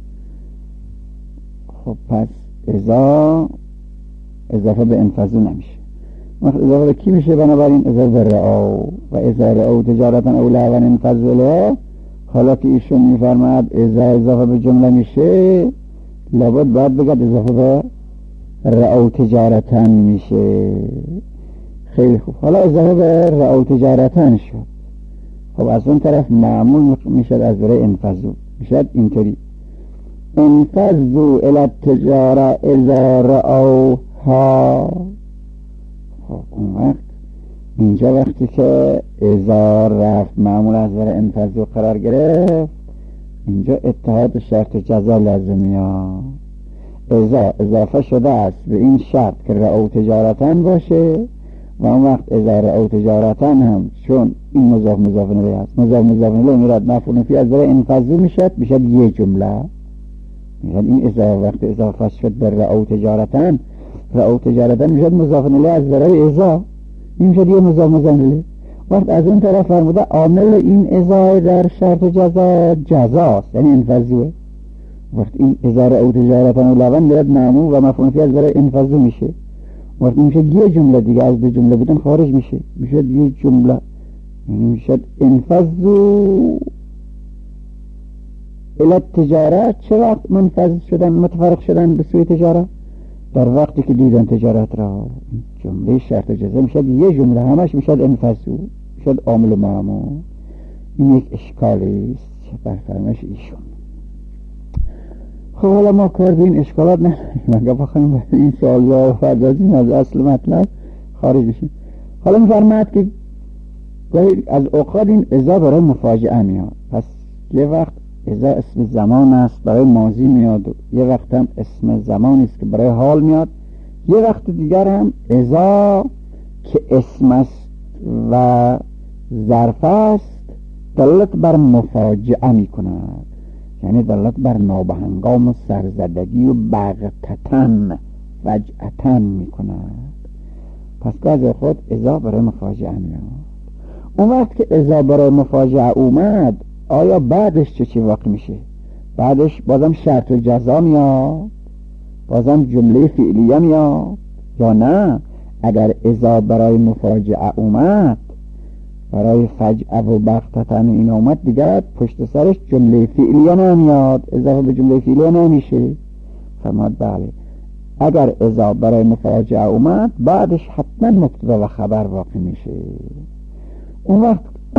B: خب پس ازا اضافه به انفضو نمیشه. وقت اضافه به کی میشه؟ بنابراین اضافه به رعو و ازا رعو تجارتن او لهوا انفضوا الیها. حالا که ایشون میفرماید ازا اضافه به جمله میشه، لابد باید بگد اضافه به رعو تجارتن میشه. خیلی خوب. حالا اضافه به رعو تجارتن شد. خب از اون طرف معمول میشد از برای انفضو، میشد اینطوری انفضو الی التجاره اذا رعوها. خب اون وقت اینجا وقتی که اذا رفت معمول از برای انفضو قرار گرفت، اینجا اتحاد شرط جزا لازمی ها. اذا اضافه شده است به این شرط که رعو تجارتن باشه و اون وقت اذا رعو تجارتن هم چون این مضاف مضاف الیه است، مضاف مضاف الیه میراد مفعول فی از برای انفضو میشد، میشد یه جمله. میشد این اذا وقت اضافه شد به رعو تجارتن، رعو تجارتن میشد مضاف الیه از برای اذا، این میشد یه مضاف مضاف الیه. وقت از اون طرف فرموده عامل این اذا در شرط جزا جزاست، یعنی انفضوه. وقت این اذا رعو تجارتن و لهوا میراد معمول و مفعول فی از برای انفضو میشه. وقت میشه یه جمله دیگه، از دو جمله بودن خارج میشه، میشه یه جمله، یعنی میشه انفضو الی التجارت. چه وقت منفذ شدن، متفرق شدن به سوی تجارت؟ در وقتی که دیدن تجارت را. جمله شرط جزا میشه یه جمله، همش میشه انفضو، میشه عامل و معمول. این یک اشکالی است بر فرمایش ایشون. خب حالا ما کار به این اشکالات نه مگه بخوایم این سوال جواب پردازیم از اصل مطلب خارج بشیم. حالا میفرماید که از اوقات این اذا برای مفاجعه میاد. پس یه وقت اذا اسم زمان است برای ماضی میاد و یه وقت هم اسم زمانی است که برای حال میاد. یه وقت دیگر هم اذا که اسم است و ظرف است دلالت بر مفاجعه میکند، یعنی دلالت بر نابهنگام و سرزدگی و بغتتن فجأتن میکند. پس گاز خود اذا برای مفاجعه میاد. اون وقت که اذا برای مفاجعه اومد، آیا بعدش چه چی واقع میشه؟ بعدش بازم شرط و جزا میاد، بازم جمله فعلیه میاد، یا نه اگر اذا برای مفاجعه اومد، برای فجعه و بغتتن این اومد، دیگر پشت سرش جمله فعلیه نمیاد، اضافه به جمله فعلیه نمیشه. فرماد بله اگر اذا برای مفاجعه اومد، بعدش حتما مبتدا و خبر واقع میشه. اون وقت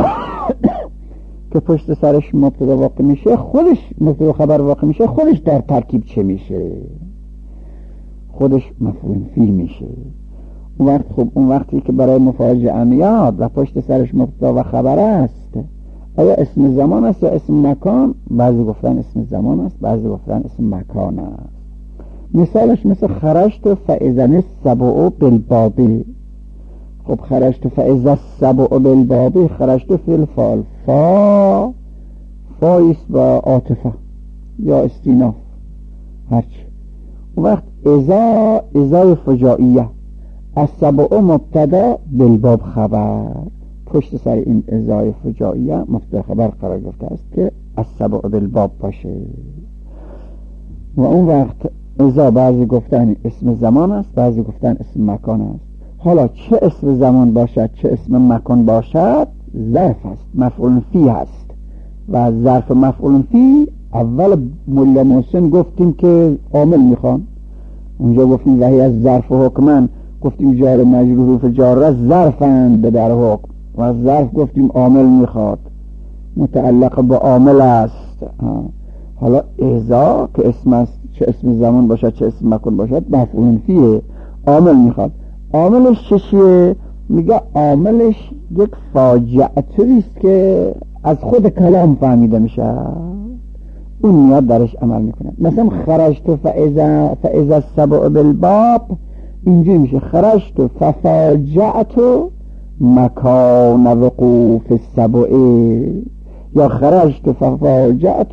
B: که پشت سرش مبتدا واقع میشه، خودش مبتدا و خبر واقع میشه، خودش در ترکیب چه میشه؟ خودش مفعول فی میشه. اون وقت خب اون وقتی که برای مفاجعه میاد و پشت سرش مبتدا و خبر است، آیا اسم زمان است یا اسم مکان؟ بعضی گفتن اسم زمان است، بعضی گفتن اسم مکان است. مثالش مثل خرجت فاذا السبع بالبابل. خب خرجت فاذا السبع بالبابل، خرجت فی الفاعل، فا فایست و عاطفه یا استیناف هرچی. اون وقت اذا اذا فجائیه، السبع مبتدا بالباب خبر، پشت سر این اذا فجائیه مبتدا خبر قرار گرفته است که السبع بالباب باشه. و اون وقت ازا بعضی گفتن اسم زمان است، بعضی گفتن اسم مکان است. حالا چه اسم زمان باشد چه اسم مکان باشد ظرف است، مفعول فی است و ظرف مفعول فی اول مولا محسن گفتیم که عامل میخوان، اونجا گفتیم وحی از ظرف و حکمن، گفتیم جار مجرور حروف جاره ظرفند به در حکم و ظرف گفتیم عامل میخواد، متعلق با عامل است. حالا اذا که اسم است، چه اسم زمان باشد چه اسم مکان باشد مفعول فیه، عامل میخواد. عاملش چیه؟ میگه عاملش یک فاجعه است که از خود کلام فهمیده میشه، اون میاد درش عمل میکنه. مثلا خرجت فاذا فاذا السبع بالباب، اینجوری میشه خرجت ففاجعت مکان وقوف السبع، یا خرجت ففاجعت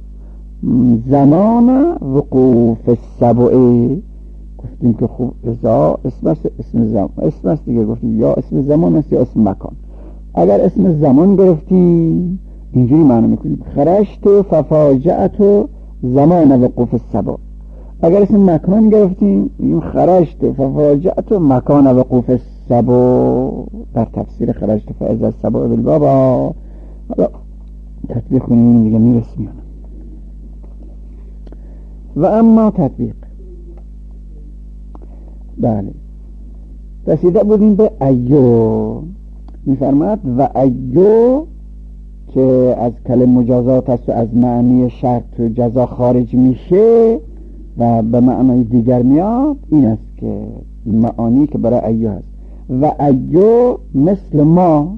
B: زمان وقوف السبع. گفتیم که خوب ازا اسم است، اسم زمان اسم است دیگه، گفتیم یا اسم زمان است یا اسم مکان. اگر اسم زمان گرفتیم اینجوری معنی میکنیم خرجت ففاجعت زمان وقوف السبع. اگر اسم مکان گرفتیم میگیم خرجت ففاجعت مکان وقوف السبع. در تفسیر خرجت فاذا السبع بالباب حالا تطبیق کنیم دیگه میرسیم. و اما تطبیق، بله رسیده بودیم به ایو. میفرماد و ایو که از کلمه مجازات است و از معنی شرط و جزا خارج میشه و به معنای دیگر میاد، این است که معانی که برای ایو هست. و ایو مثل ما،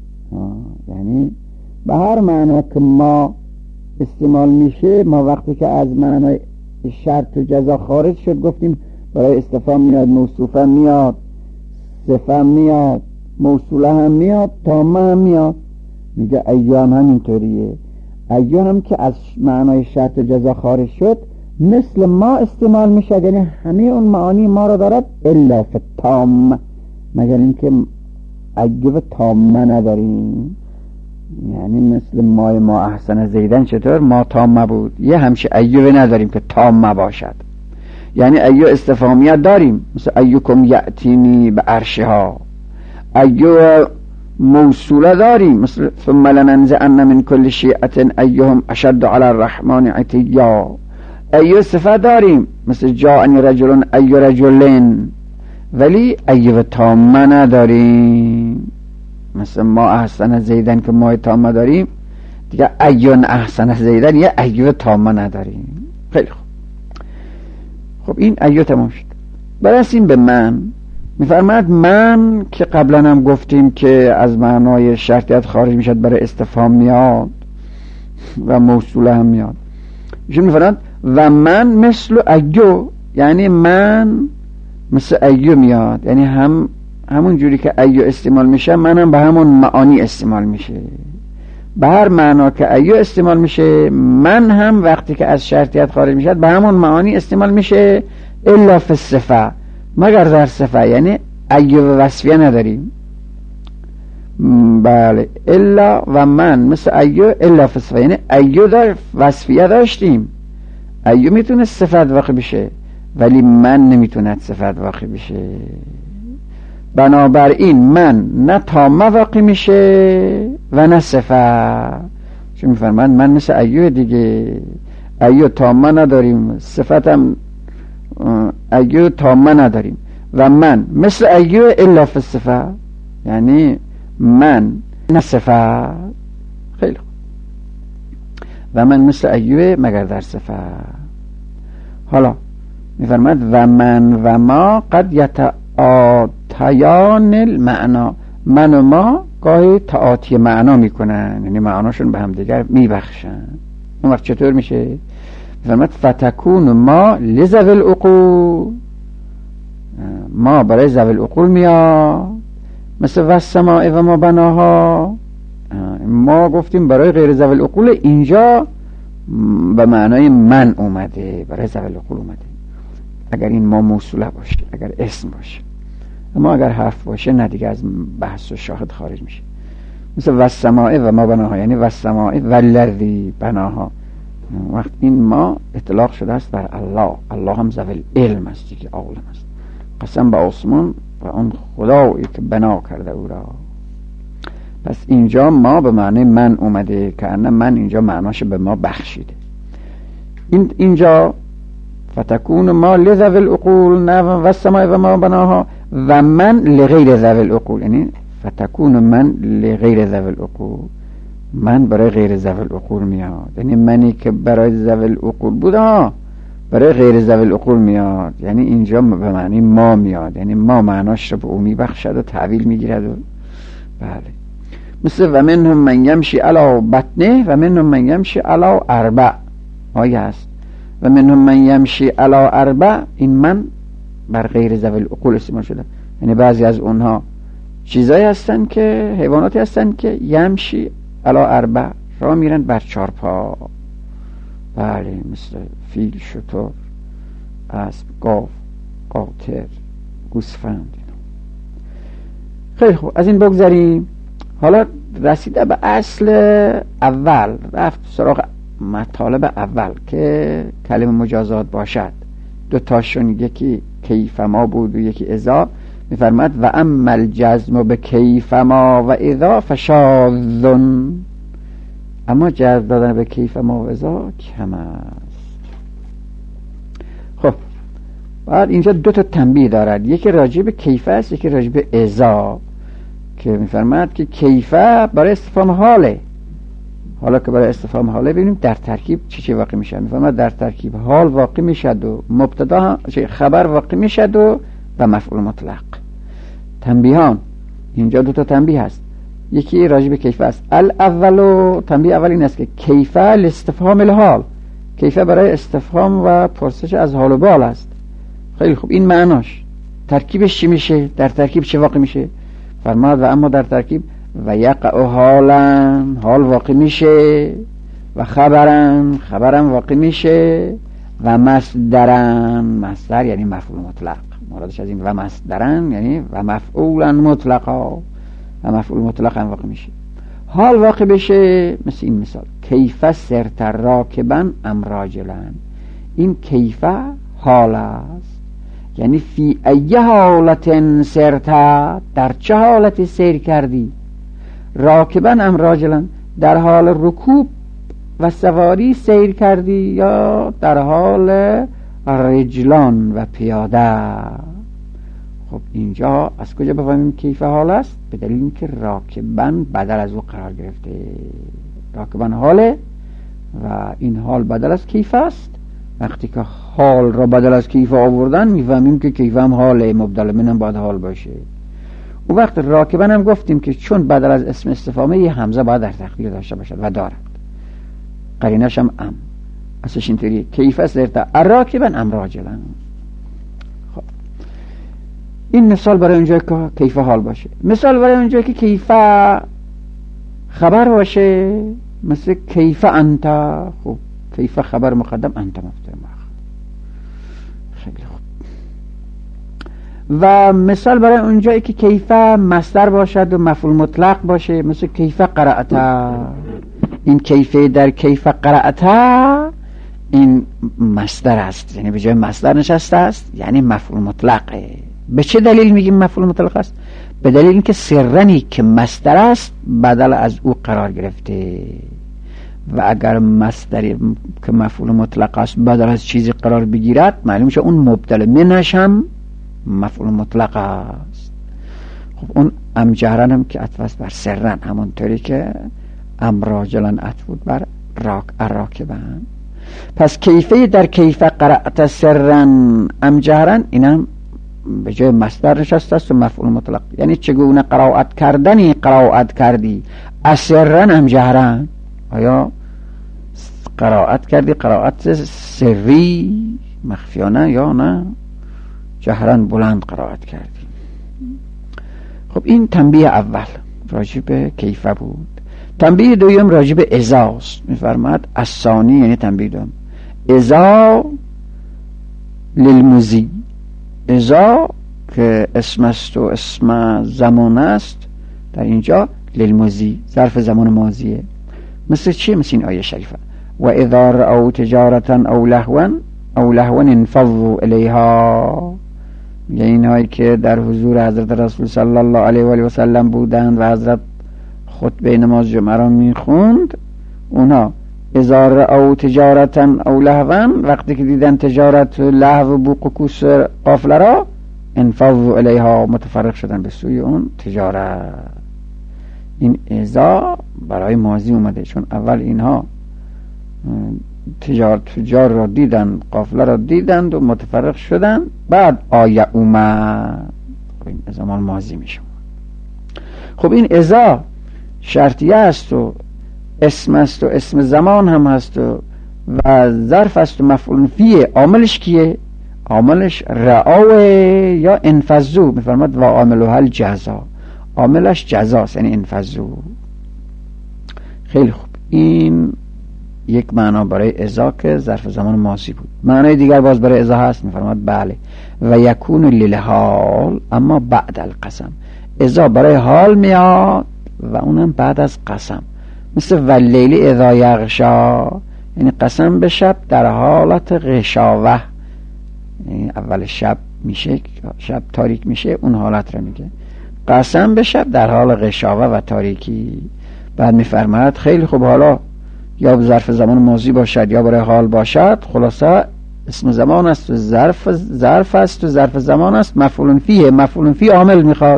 B: یعنی به هر معنا که ما استعمال میشه، ما وقتی که از معنای شرط و جزا خارج شد گفتیم برای استفهام میاد، موصوفه میاد، صفه میاد، موصوله هم میاد، تامه هم میاد. میگه ایو هم همینطوریه. ایو هم که از معنای شرط و جزا خارج شد مثل ما استعمال میشه، یعنی همه اون معانی ما رو دارد الا فی التام، مگر اینکه ایو تامه نداریم. یعنی مثل ما ما احسن زیدن چطور ما تامه بود، یه همشه ایو نداریم که تامه باشد. یعنی ایو استفهامیت داریم، مثل ایوکم یأتینی به عرشها. ایو موصوله داریم، مثل ثم لننزعن من كل شیعة ایهم اشد علی الرحمن عتیا. ایو صفت داریم، مثل جاءنی رجل ایو رجلین. ولی ایو تامه نداریم، مثل ما احسن زیدن که ما تامه داریم دیگه. ایون احسن زیدن یه ایو تامه نداریم. خیلی خوب. خب این ایو تمام شد. برسیم به من. میفرماید من که قبلا هم گفتیم که از معنای شرطیت خارج میشد، برای استفهام میاد و موصوله هم میاد. ایشون میفرماید و من مثل ایو، یعنی من مثل ایو میاد، یعنی هم همون جوری که ایو استعمال میشه من هم به همون معانی استعمال میشه. به هر معنا که ایو استعمال میشه من هم وقتی که از شرطیت خارج میشه به همون معانی استعمال میشه، الا فی الصفه، مگر در صفه. یعنی ایو وصفیه نداریم. بله الا و من مثل ایو الا فی الصفه، یعنی ایو در وصفیه داشتیم، ایو میتونه صفت واقع بشه ولی من نمیتونه صفت واقع بشه. بنابراین من نه تامه واقع میشه و نه صفت. چون میفرمند من مثل ایو دیگه، ایو تامه نداریم، صفتم ایو تامه نداریم. و من مثل ایو الا فی الصفه، یعنی من نه صفت. خیلی خوب. و من مثل ایو مگر در صفت. حالا میفرماد و من و ما قد یتعاطیان المعنا، من و ما گاهی تعاطی معنا میکنن، یعنی معناشون به هم دیگر میبخشن. اون وقت چطور میشه؟ میفرماد فتکون ما لذوی العقول، ما برای ذوی العقول میاد، مثل والسماء و ما بناها. ما گفتیم برای غیر ذوی العقول، اینجا به معنای من اومده، برای ذوی العقول اومده. اگر این ما موصوله باشه، اگر اسم باشه. اما اگر حرف باشه نه دیگه از بحث و شاهد خارج میشه. مثل والسماء و ما بناها، یعنی والسماء والذی بناها، وقت این ما اطلاق شده است بر الله. الله هم ذوی علم است که عالم است. قسم به آسمان و اون خدایی که بنا کرده او را. پس اینجا ما به معنی من اومده که انا من اینجا معناش به ما بخشیده. این اینجا فتکون ما لذوی العقول نه و السماء و ما بناها و من لغیر ذوی العقول، یعنی فتکون من لغیر ذوی العقول، من برای غیر ذوی العقول میاد، یعنی منی که برای ذوی العقول بود ها برای غیر ذوی العقول میاد، یعنی اینجا به معنی ما میاد، یعنی ما معناش رو به او میبخشد و تعویل میگیرد و بله. مثل و منهم من یمشی علی بطنه و منهم من یمشی علی اربع آیه است. و منهم من یمشی علی اربع، این من بر غیر ذوی العقول استعمال شده، یعنی بعضی از اونها چیزایی هستن که حیواناتی هستن که یمشی علی اربع، راه میرن بر چهار پا، بله، مثل فیل، شتر، اسب، گاو، قاطر، گوسفند. خیلی خوب، از این بگذاریم. حالا رسیده به اصل اول، رفت سراغ مطالب اول که کلمه مجازات باشد. دو تاشون، یکی کیف ما بود و یکی اذا. میفرماد و اما الجزم به کیف ما و اذا فشاذن، اما جزم دادن به کیف ما و اذا کم است. خب بعد اینجا دو تا تنبیه دارد، یکی راجع به کیف است، یکی راجع به اذا، که میفرماد که کیفه برای استفهام حاله. حالا که برای استفهام حاله ببینیم در ترکیب چی چی واقع میشه. میفرماد در ترکیب حال واقع میشد و مبتدا خبر واقع میشد و و مفعول مطلق. تنبیهان اینجا دو تا تنبیه هست، یکی راجع به کیفه است. الاولو، تنبیه اول این است که کیفه لاستفهام الحال، کیفه برای استفهام و پرسش از حال و بال است. خیلی خوب، این معناش ترکیبش چی میشه؟ در ترکیب چه واقع میشه؟ فرماد و اما در ترکیب و یقع حالا، حال واقع میشه، و خبرن، خبرن واقع میشه، و مصدرن، مصدر یعنی مفعول مطلق، مرادش از این و مصدرن یعنی و مفعولا مطلقا، و مفعول مطلق هم واقع میشه. حال واقع بشه مثل این مثال کیف سرت راکبا ام راجلا، این کیف حال است، یعنی فی ای حالت سرت، در چه حالتی سیر کردی، راکبا ام راجلا، در حال رکوب و سواری سیر کردی یا در حال رجلان و پیاده. خب اینجا از کجا بفهمیم کیف حال است؟ به دلیل اینکه راکبا بدل از او قرار گرفته، راکبا حاله و این حال بدل از کیف است. وقتی که حال را بدل از کیف آوردن میفهمیم که کیف هم حاله، مبدل من هم باید حال باشه. اون وقت راکبا هم گفتیم که چون بدل از اسم استفهامه یه همزه باید در تقدیر داشته باشد و دارد، قرینش هم ام، اصلش اینطوریه کیف سرت راکبا ام راجلا. خب این مثال برای اونجایی که کیف حال باشه. مثال برای اونجایی که کیف خبر باشه، مثل کیف انت. خب کیف خبر مقدم، انت مبتدا مؤخر. خیلی خوب. و مثال برای اونجایی که کیف مصدر باشد و مفعول مطلق باشه، مثل کیف قرأت. این کیفه در کیف قرأت این مصدر است، یعنی به جای مصدر نشسته است، یعنی مفعول مطلقه. به چه دلیل میگیم مفعول مطلق است؟ به دلیل اینکه سرنی که مصدر است بدل از او قرار گرفته، و اگر مصدری که مفعول مطلق است بدل از چیزی قرار بگیرد، معلوم شه اون مبدل منش هم مفعول مطلق است. خب اون ام جهرن هم که عطف است بر سرن، همونطوری که ام راجلن عطف بود بر راک راکبن. پس کیفه در کیف قرأت سرن ام جهرن، اینم به جای مصدر نشسته است و مفعول مطلق، یعنی چگونه قرائت کردنی قرائت کردی، اسرن ام جهرن، آیا قرائت کردی قرائت سری مخفیانه یا نه جهرن بلند قرائت کردی. خب این تنبیه اول راجع به کیفه بود. تنبیه دویم راجع به اذا است. میفرماد الثانی، یعنی تنبیه دوم، اذا للمضی، اذا که اسم است و اسم زمان است، در اینجا للمضی ظرف زمان ماضیه. مثل چی؟ مثل این آیه شریفه و اذا رأوا تجارتا او لهوا او لهوا انفضوا الیها. میگه اینهایی که در حضور حضرت رسول صلی الله علیه و آله و سلم بودند و حضرت خطبه نماز جمعه را میخوند، اونا اذا رأوا تجارتا او لهوا، وقتی که دیدن تجارت و لهو و بوق و کوس قافله را، انفضوا الیها، متفرق شدن به سوی اون تجارت. این اذا برای ماضی اومده، چون اول اینها تجار تجار را دیدن، قافله را دیدند و متفرق شدن، بعد آیه اومد، این زمان ماضی میشه. خب این اذا شرطیه است و اسم است و اسم زمان هم هست و و ظرف است و مفعول فیه. عاملش کیه؟ عاملش رعاوه یا انفذو. میفرماد و عاملها الجزا، عاملش جزاست، یعنی انفذو. خیلی خوب، این یک معنا برای اذا که ظرف زمان ماضی بود. معنای دیگر باز برای اذا هست، میفرماد بله و یکون للحال، اما بعد القسم. اذا برای حال میاد و اونم بعد از قسم، مثل واللیل اذا یغشا، یعنی قسم به شب در حالت غشاوه، یعنی اول شب میشه، شب تاریک میشه، اون حالت رو میگه. قسم به شب در حال غشاوه و تاریکی. بعد میفرماید خیلی خوب، حالا یا ظرف زمان ماضی باشد یا برای حال باشد، خلاصه اسم زمان است و ظرف ظرف است و ظرف زمان است، مفعول فیه. مفعول فی عامل میخواد.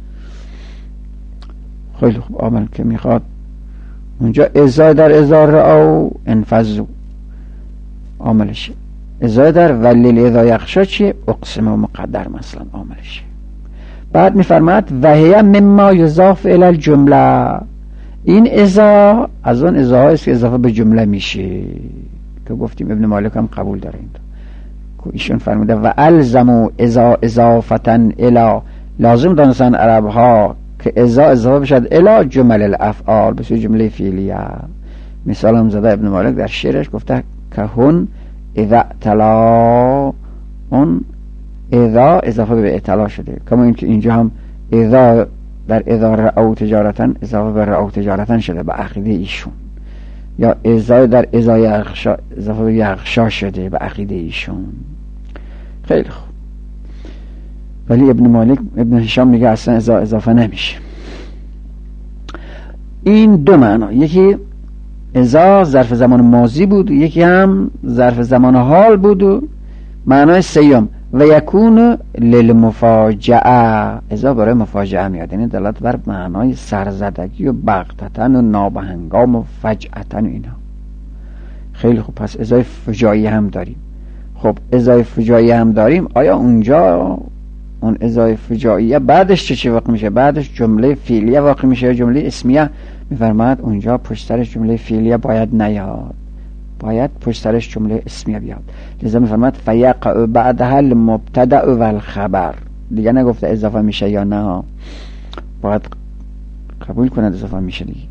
B: خیلی خوب، عامل که میخواد اونجا اذا در اذا رأوا انفذوا عاملشه. اذا در واللیل اذا یغشا چیه؟ اقسم و مقدر مثلا عاملشه. بعد میفرماید و هی مما یضاف الی الجمله. این اذا از اون اذا هست که اضافه به جمله میشه، که گفتیم ابن مالک هم قبول داره این که ایشون فرموده و الزموا اذا اضافتن الی، لازم دانستن عرب ها که اذا اضافه بشد الی جمل الافعال، بسیار جمله فعلیه. مثال هم زده ابن مالک در شعرش، گفته که هن اذا اطلاع، اون اذا اضافه به اطلاع شده، کما این که اینجا هم اذا در اذا رأوا تجارتا اضافه به رأوا تجارتا شده به عقیده ایشون، یا اذا در اذا یغشا اضافه به یغشا شده به عقیده ایشون. خیلی خوب، ولی ابن مالک ابن هشام میگه اصلا اذا اضافه نمیشه. این دو معنا، یکی اذا ظرف زمان ماضی بود، یکی هم ظرف زمان حال بود. و معنای سیوم و یکون للمفاجعه، اذا برای مفاجعه میاد، یعنی دلالت بر معنای سرزدگی و بغتتن و نابهنگام و فجعتن و اینا. خیلی خوب، پس اذای فجایی هم داریم. خب اذای فجایی هم داریم، آیا اونجا اون اذای فجاییه بعدش چه چی واقع میشه؟ بعدش جمله فعلیه واقع میشه یا جمله اسمیه؟ میفرماید اونجا پشت سرش جمله فعلیه باید نیاد، باید پشت سرش جمله اسمیه بیاد. لذا میفرماید فیقع بعدها المبتدأ و الخبر. دیگه نگفته اضافه میشه یا نه، باید قبول کنند اضافه میشه دیگه.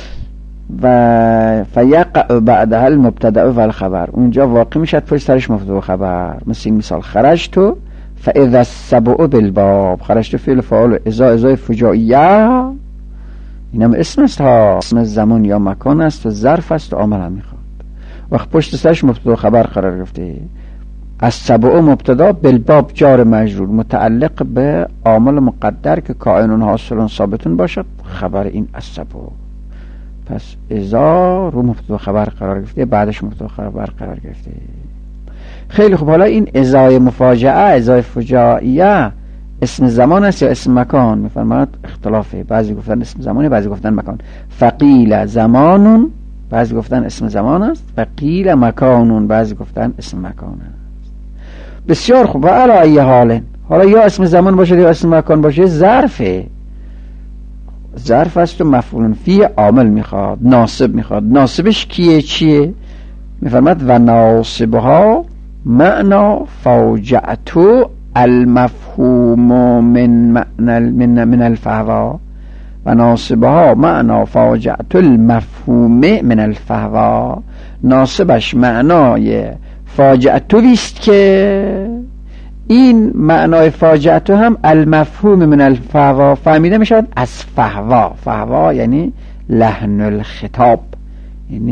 B: و فیقع بعدها المبتدأ و الخبر، اونجا واقع میشه پشت سرش مبتدا و خبر. مثل این مثال خرجت فاذا السبع بالباب، خرجت فعل فاعل، اذا اذا فجائیه، اینم اسم است ها، اسم زمان یا مکان است و ظرف است و عامل هم میخواد. وقت پشت سرش مبتدا و خبر قرار گرفته. از سبع مبتدا، بالباب جار مجرور متعلق به عامل مقدر که کائنون حاصلون ثابتون باشد، خبر این از سبع. پس اذا رو مبتدا و خبر قرار گرفته، بعدش مبتدا و خبر قرار گرفته. خیلی خوب، حالا این اذای مفاجعه، اذای فجائیه اسم زمان است یا اسم مکان؟ میفرماید اختلافه، بعضی گفتن اسم زمانه، بعضی گفتن مکان. فقیل زمانون، بعضی گفتن اسم زمان است، فقیل مکانون، بعضی گفتن اسم مکان است. بسیار خوب، و علی ای حال، حالا یا اسم زمان باشه یا اسم مکان باشه، ظرفه، ظرف است و مفعول فی عامل میخواد، ناصب میخواد. ناصبش کیه چیه؟ میفرماید و ناصبها معنا فوجعتو المفهوم من معنى من من الفهوا، و ناصبها معنا فاجعت المفهوم من الفهوا. ناصبش معنای فاجعتویست که این معنای فاجعتو هم المفهوم من الفهوا فهمیده میشود از فهوا. فهوا یعنی لحن الخطاب، یعنی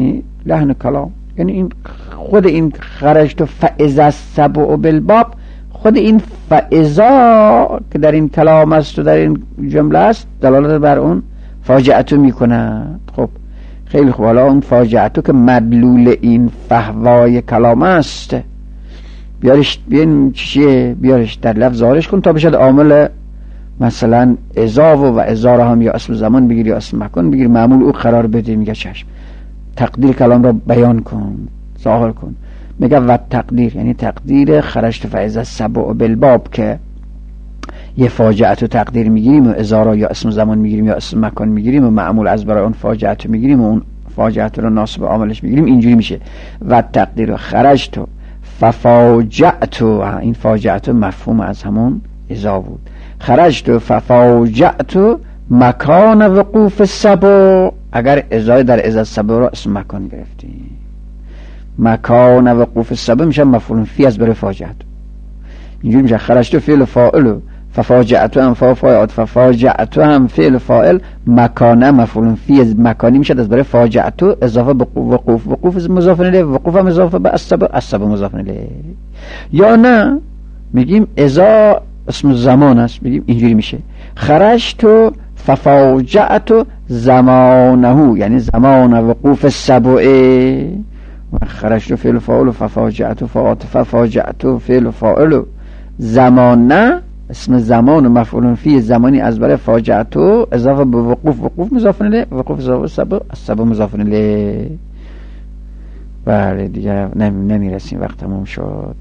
B: لحن کلام. یعنی این خود این خرجت فاذا السبع بالباب، خود این فاذا که در این کلام است و در این جمله است دلالت بر اون فاجعتو میکند. خب خیلی خوب، حالا اون فاجعتو که مدلول این فهوای کلام است بیارش، بیارش چیه بیارش در لفظ ظاهرش کن تا بشد عامل مثلا اضا و اضا را هم یا اسم زمان بگیر یا اسم مکان بگیر، معمول او قرار بده. میگه چشم تقدیر کلام را بیان کن، ظاهر کن. میگه و تقدیر یعنی تقدیر خرجت فاذا السبع بالباب که یه فاجعت رو تقدیر میگیریم و اضا را یا اسم زمان میگیریم یا اسم مکان میگیریم و معمول از برای اون فاجعت رو میگیریم و اون فاجعت رو ناسب عاملش میگیریم. اینجوری میشه و تقدیر خرجت ففاجعت، این فاجعت مفهوم از همون اضا بود. خرجت ففاجعت مکان وقوف السبع، اگر ازای در ازا السبع را اسم مکان گرفتیم، مکان وقوف السبع میشه مفعول فی از برای فاجعت. اینجوری میشه خرجت فعل فاعل، ففاجعت هم فاعل، ففاجعت هم فعل فاعل، مکان مفعول فی مکانی میشه از برای فاجعت اضافه به وقوف، وقوف مضاف الیه، وقوف هم اضافه به السبع، السبع مضاف الیه. یا نه میگیم ازا اسم زمان است، میگیم اینجوری میشه خرجت ففاجعت زمانه، یعنی زمان وقوف السبع. و خرجت فعل فاعل، ففاجعت ففاجعت فعل فاعل، زمانه اسم زمان و مفعول فی زمانی از برای فاجعت اضافه به وقوف، وقوف مضاف الیه، وقوف اضافه السبع، السبع مضاف الیه. بله دیگه نمیرسیم، وقت تموم شد.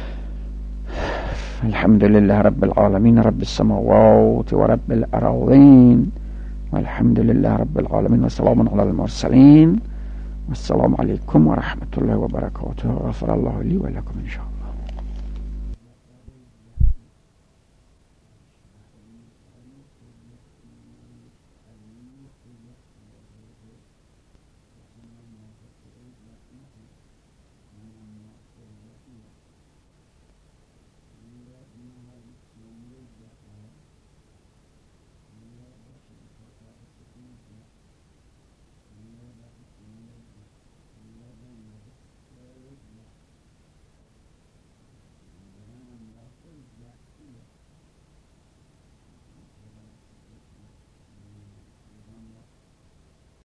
B: الحمد لله رب العالمين رب السماوات ورب الأراضين، والحمد لله رب العالمين وسلام على المرسلين، والسلام عليكم ورحمة الله وبركاته. غفر الله لي ولكم إن شاء الله.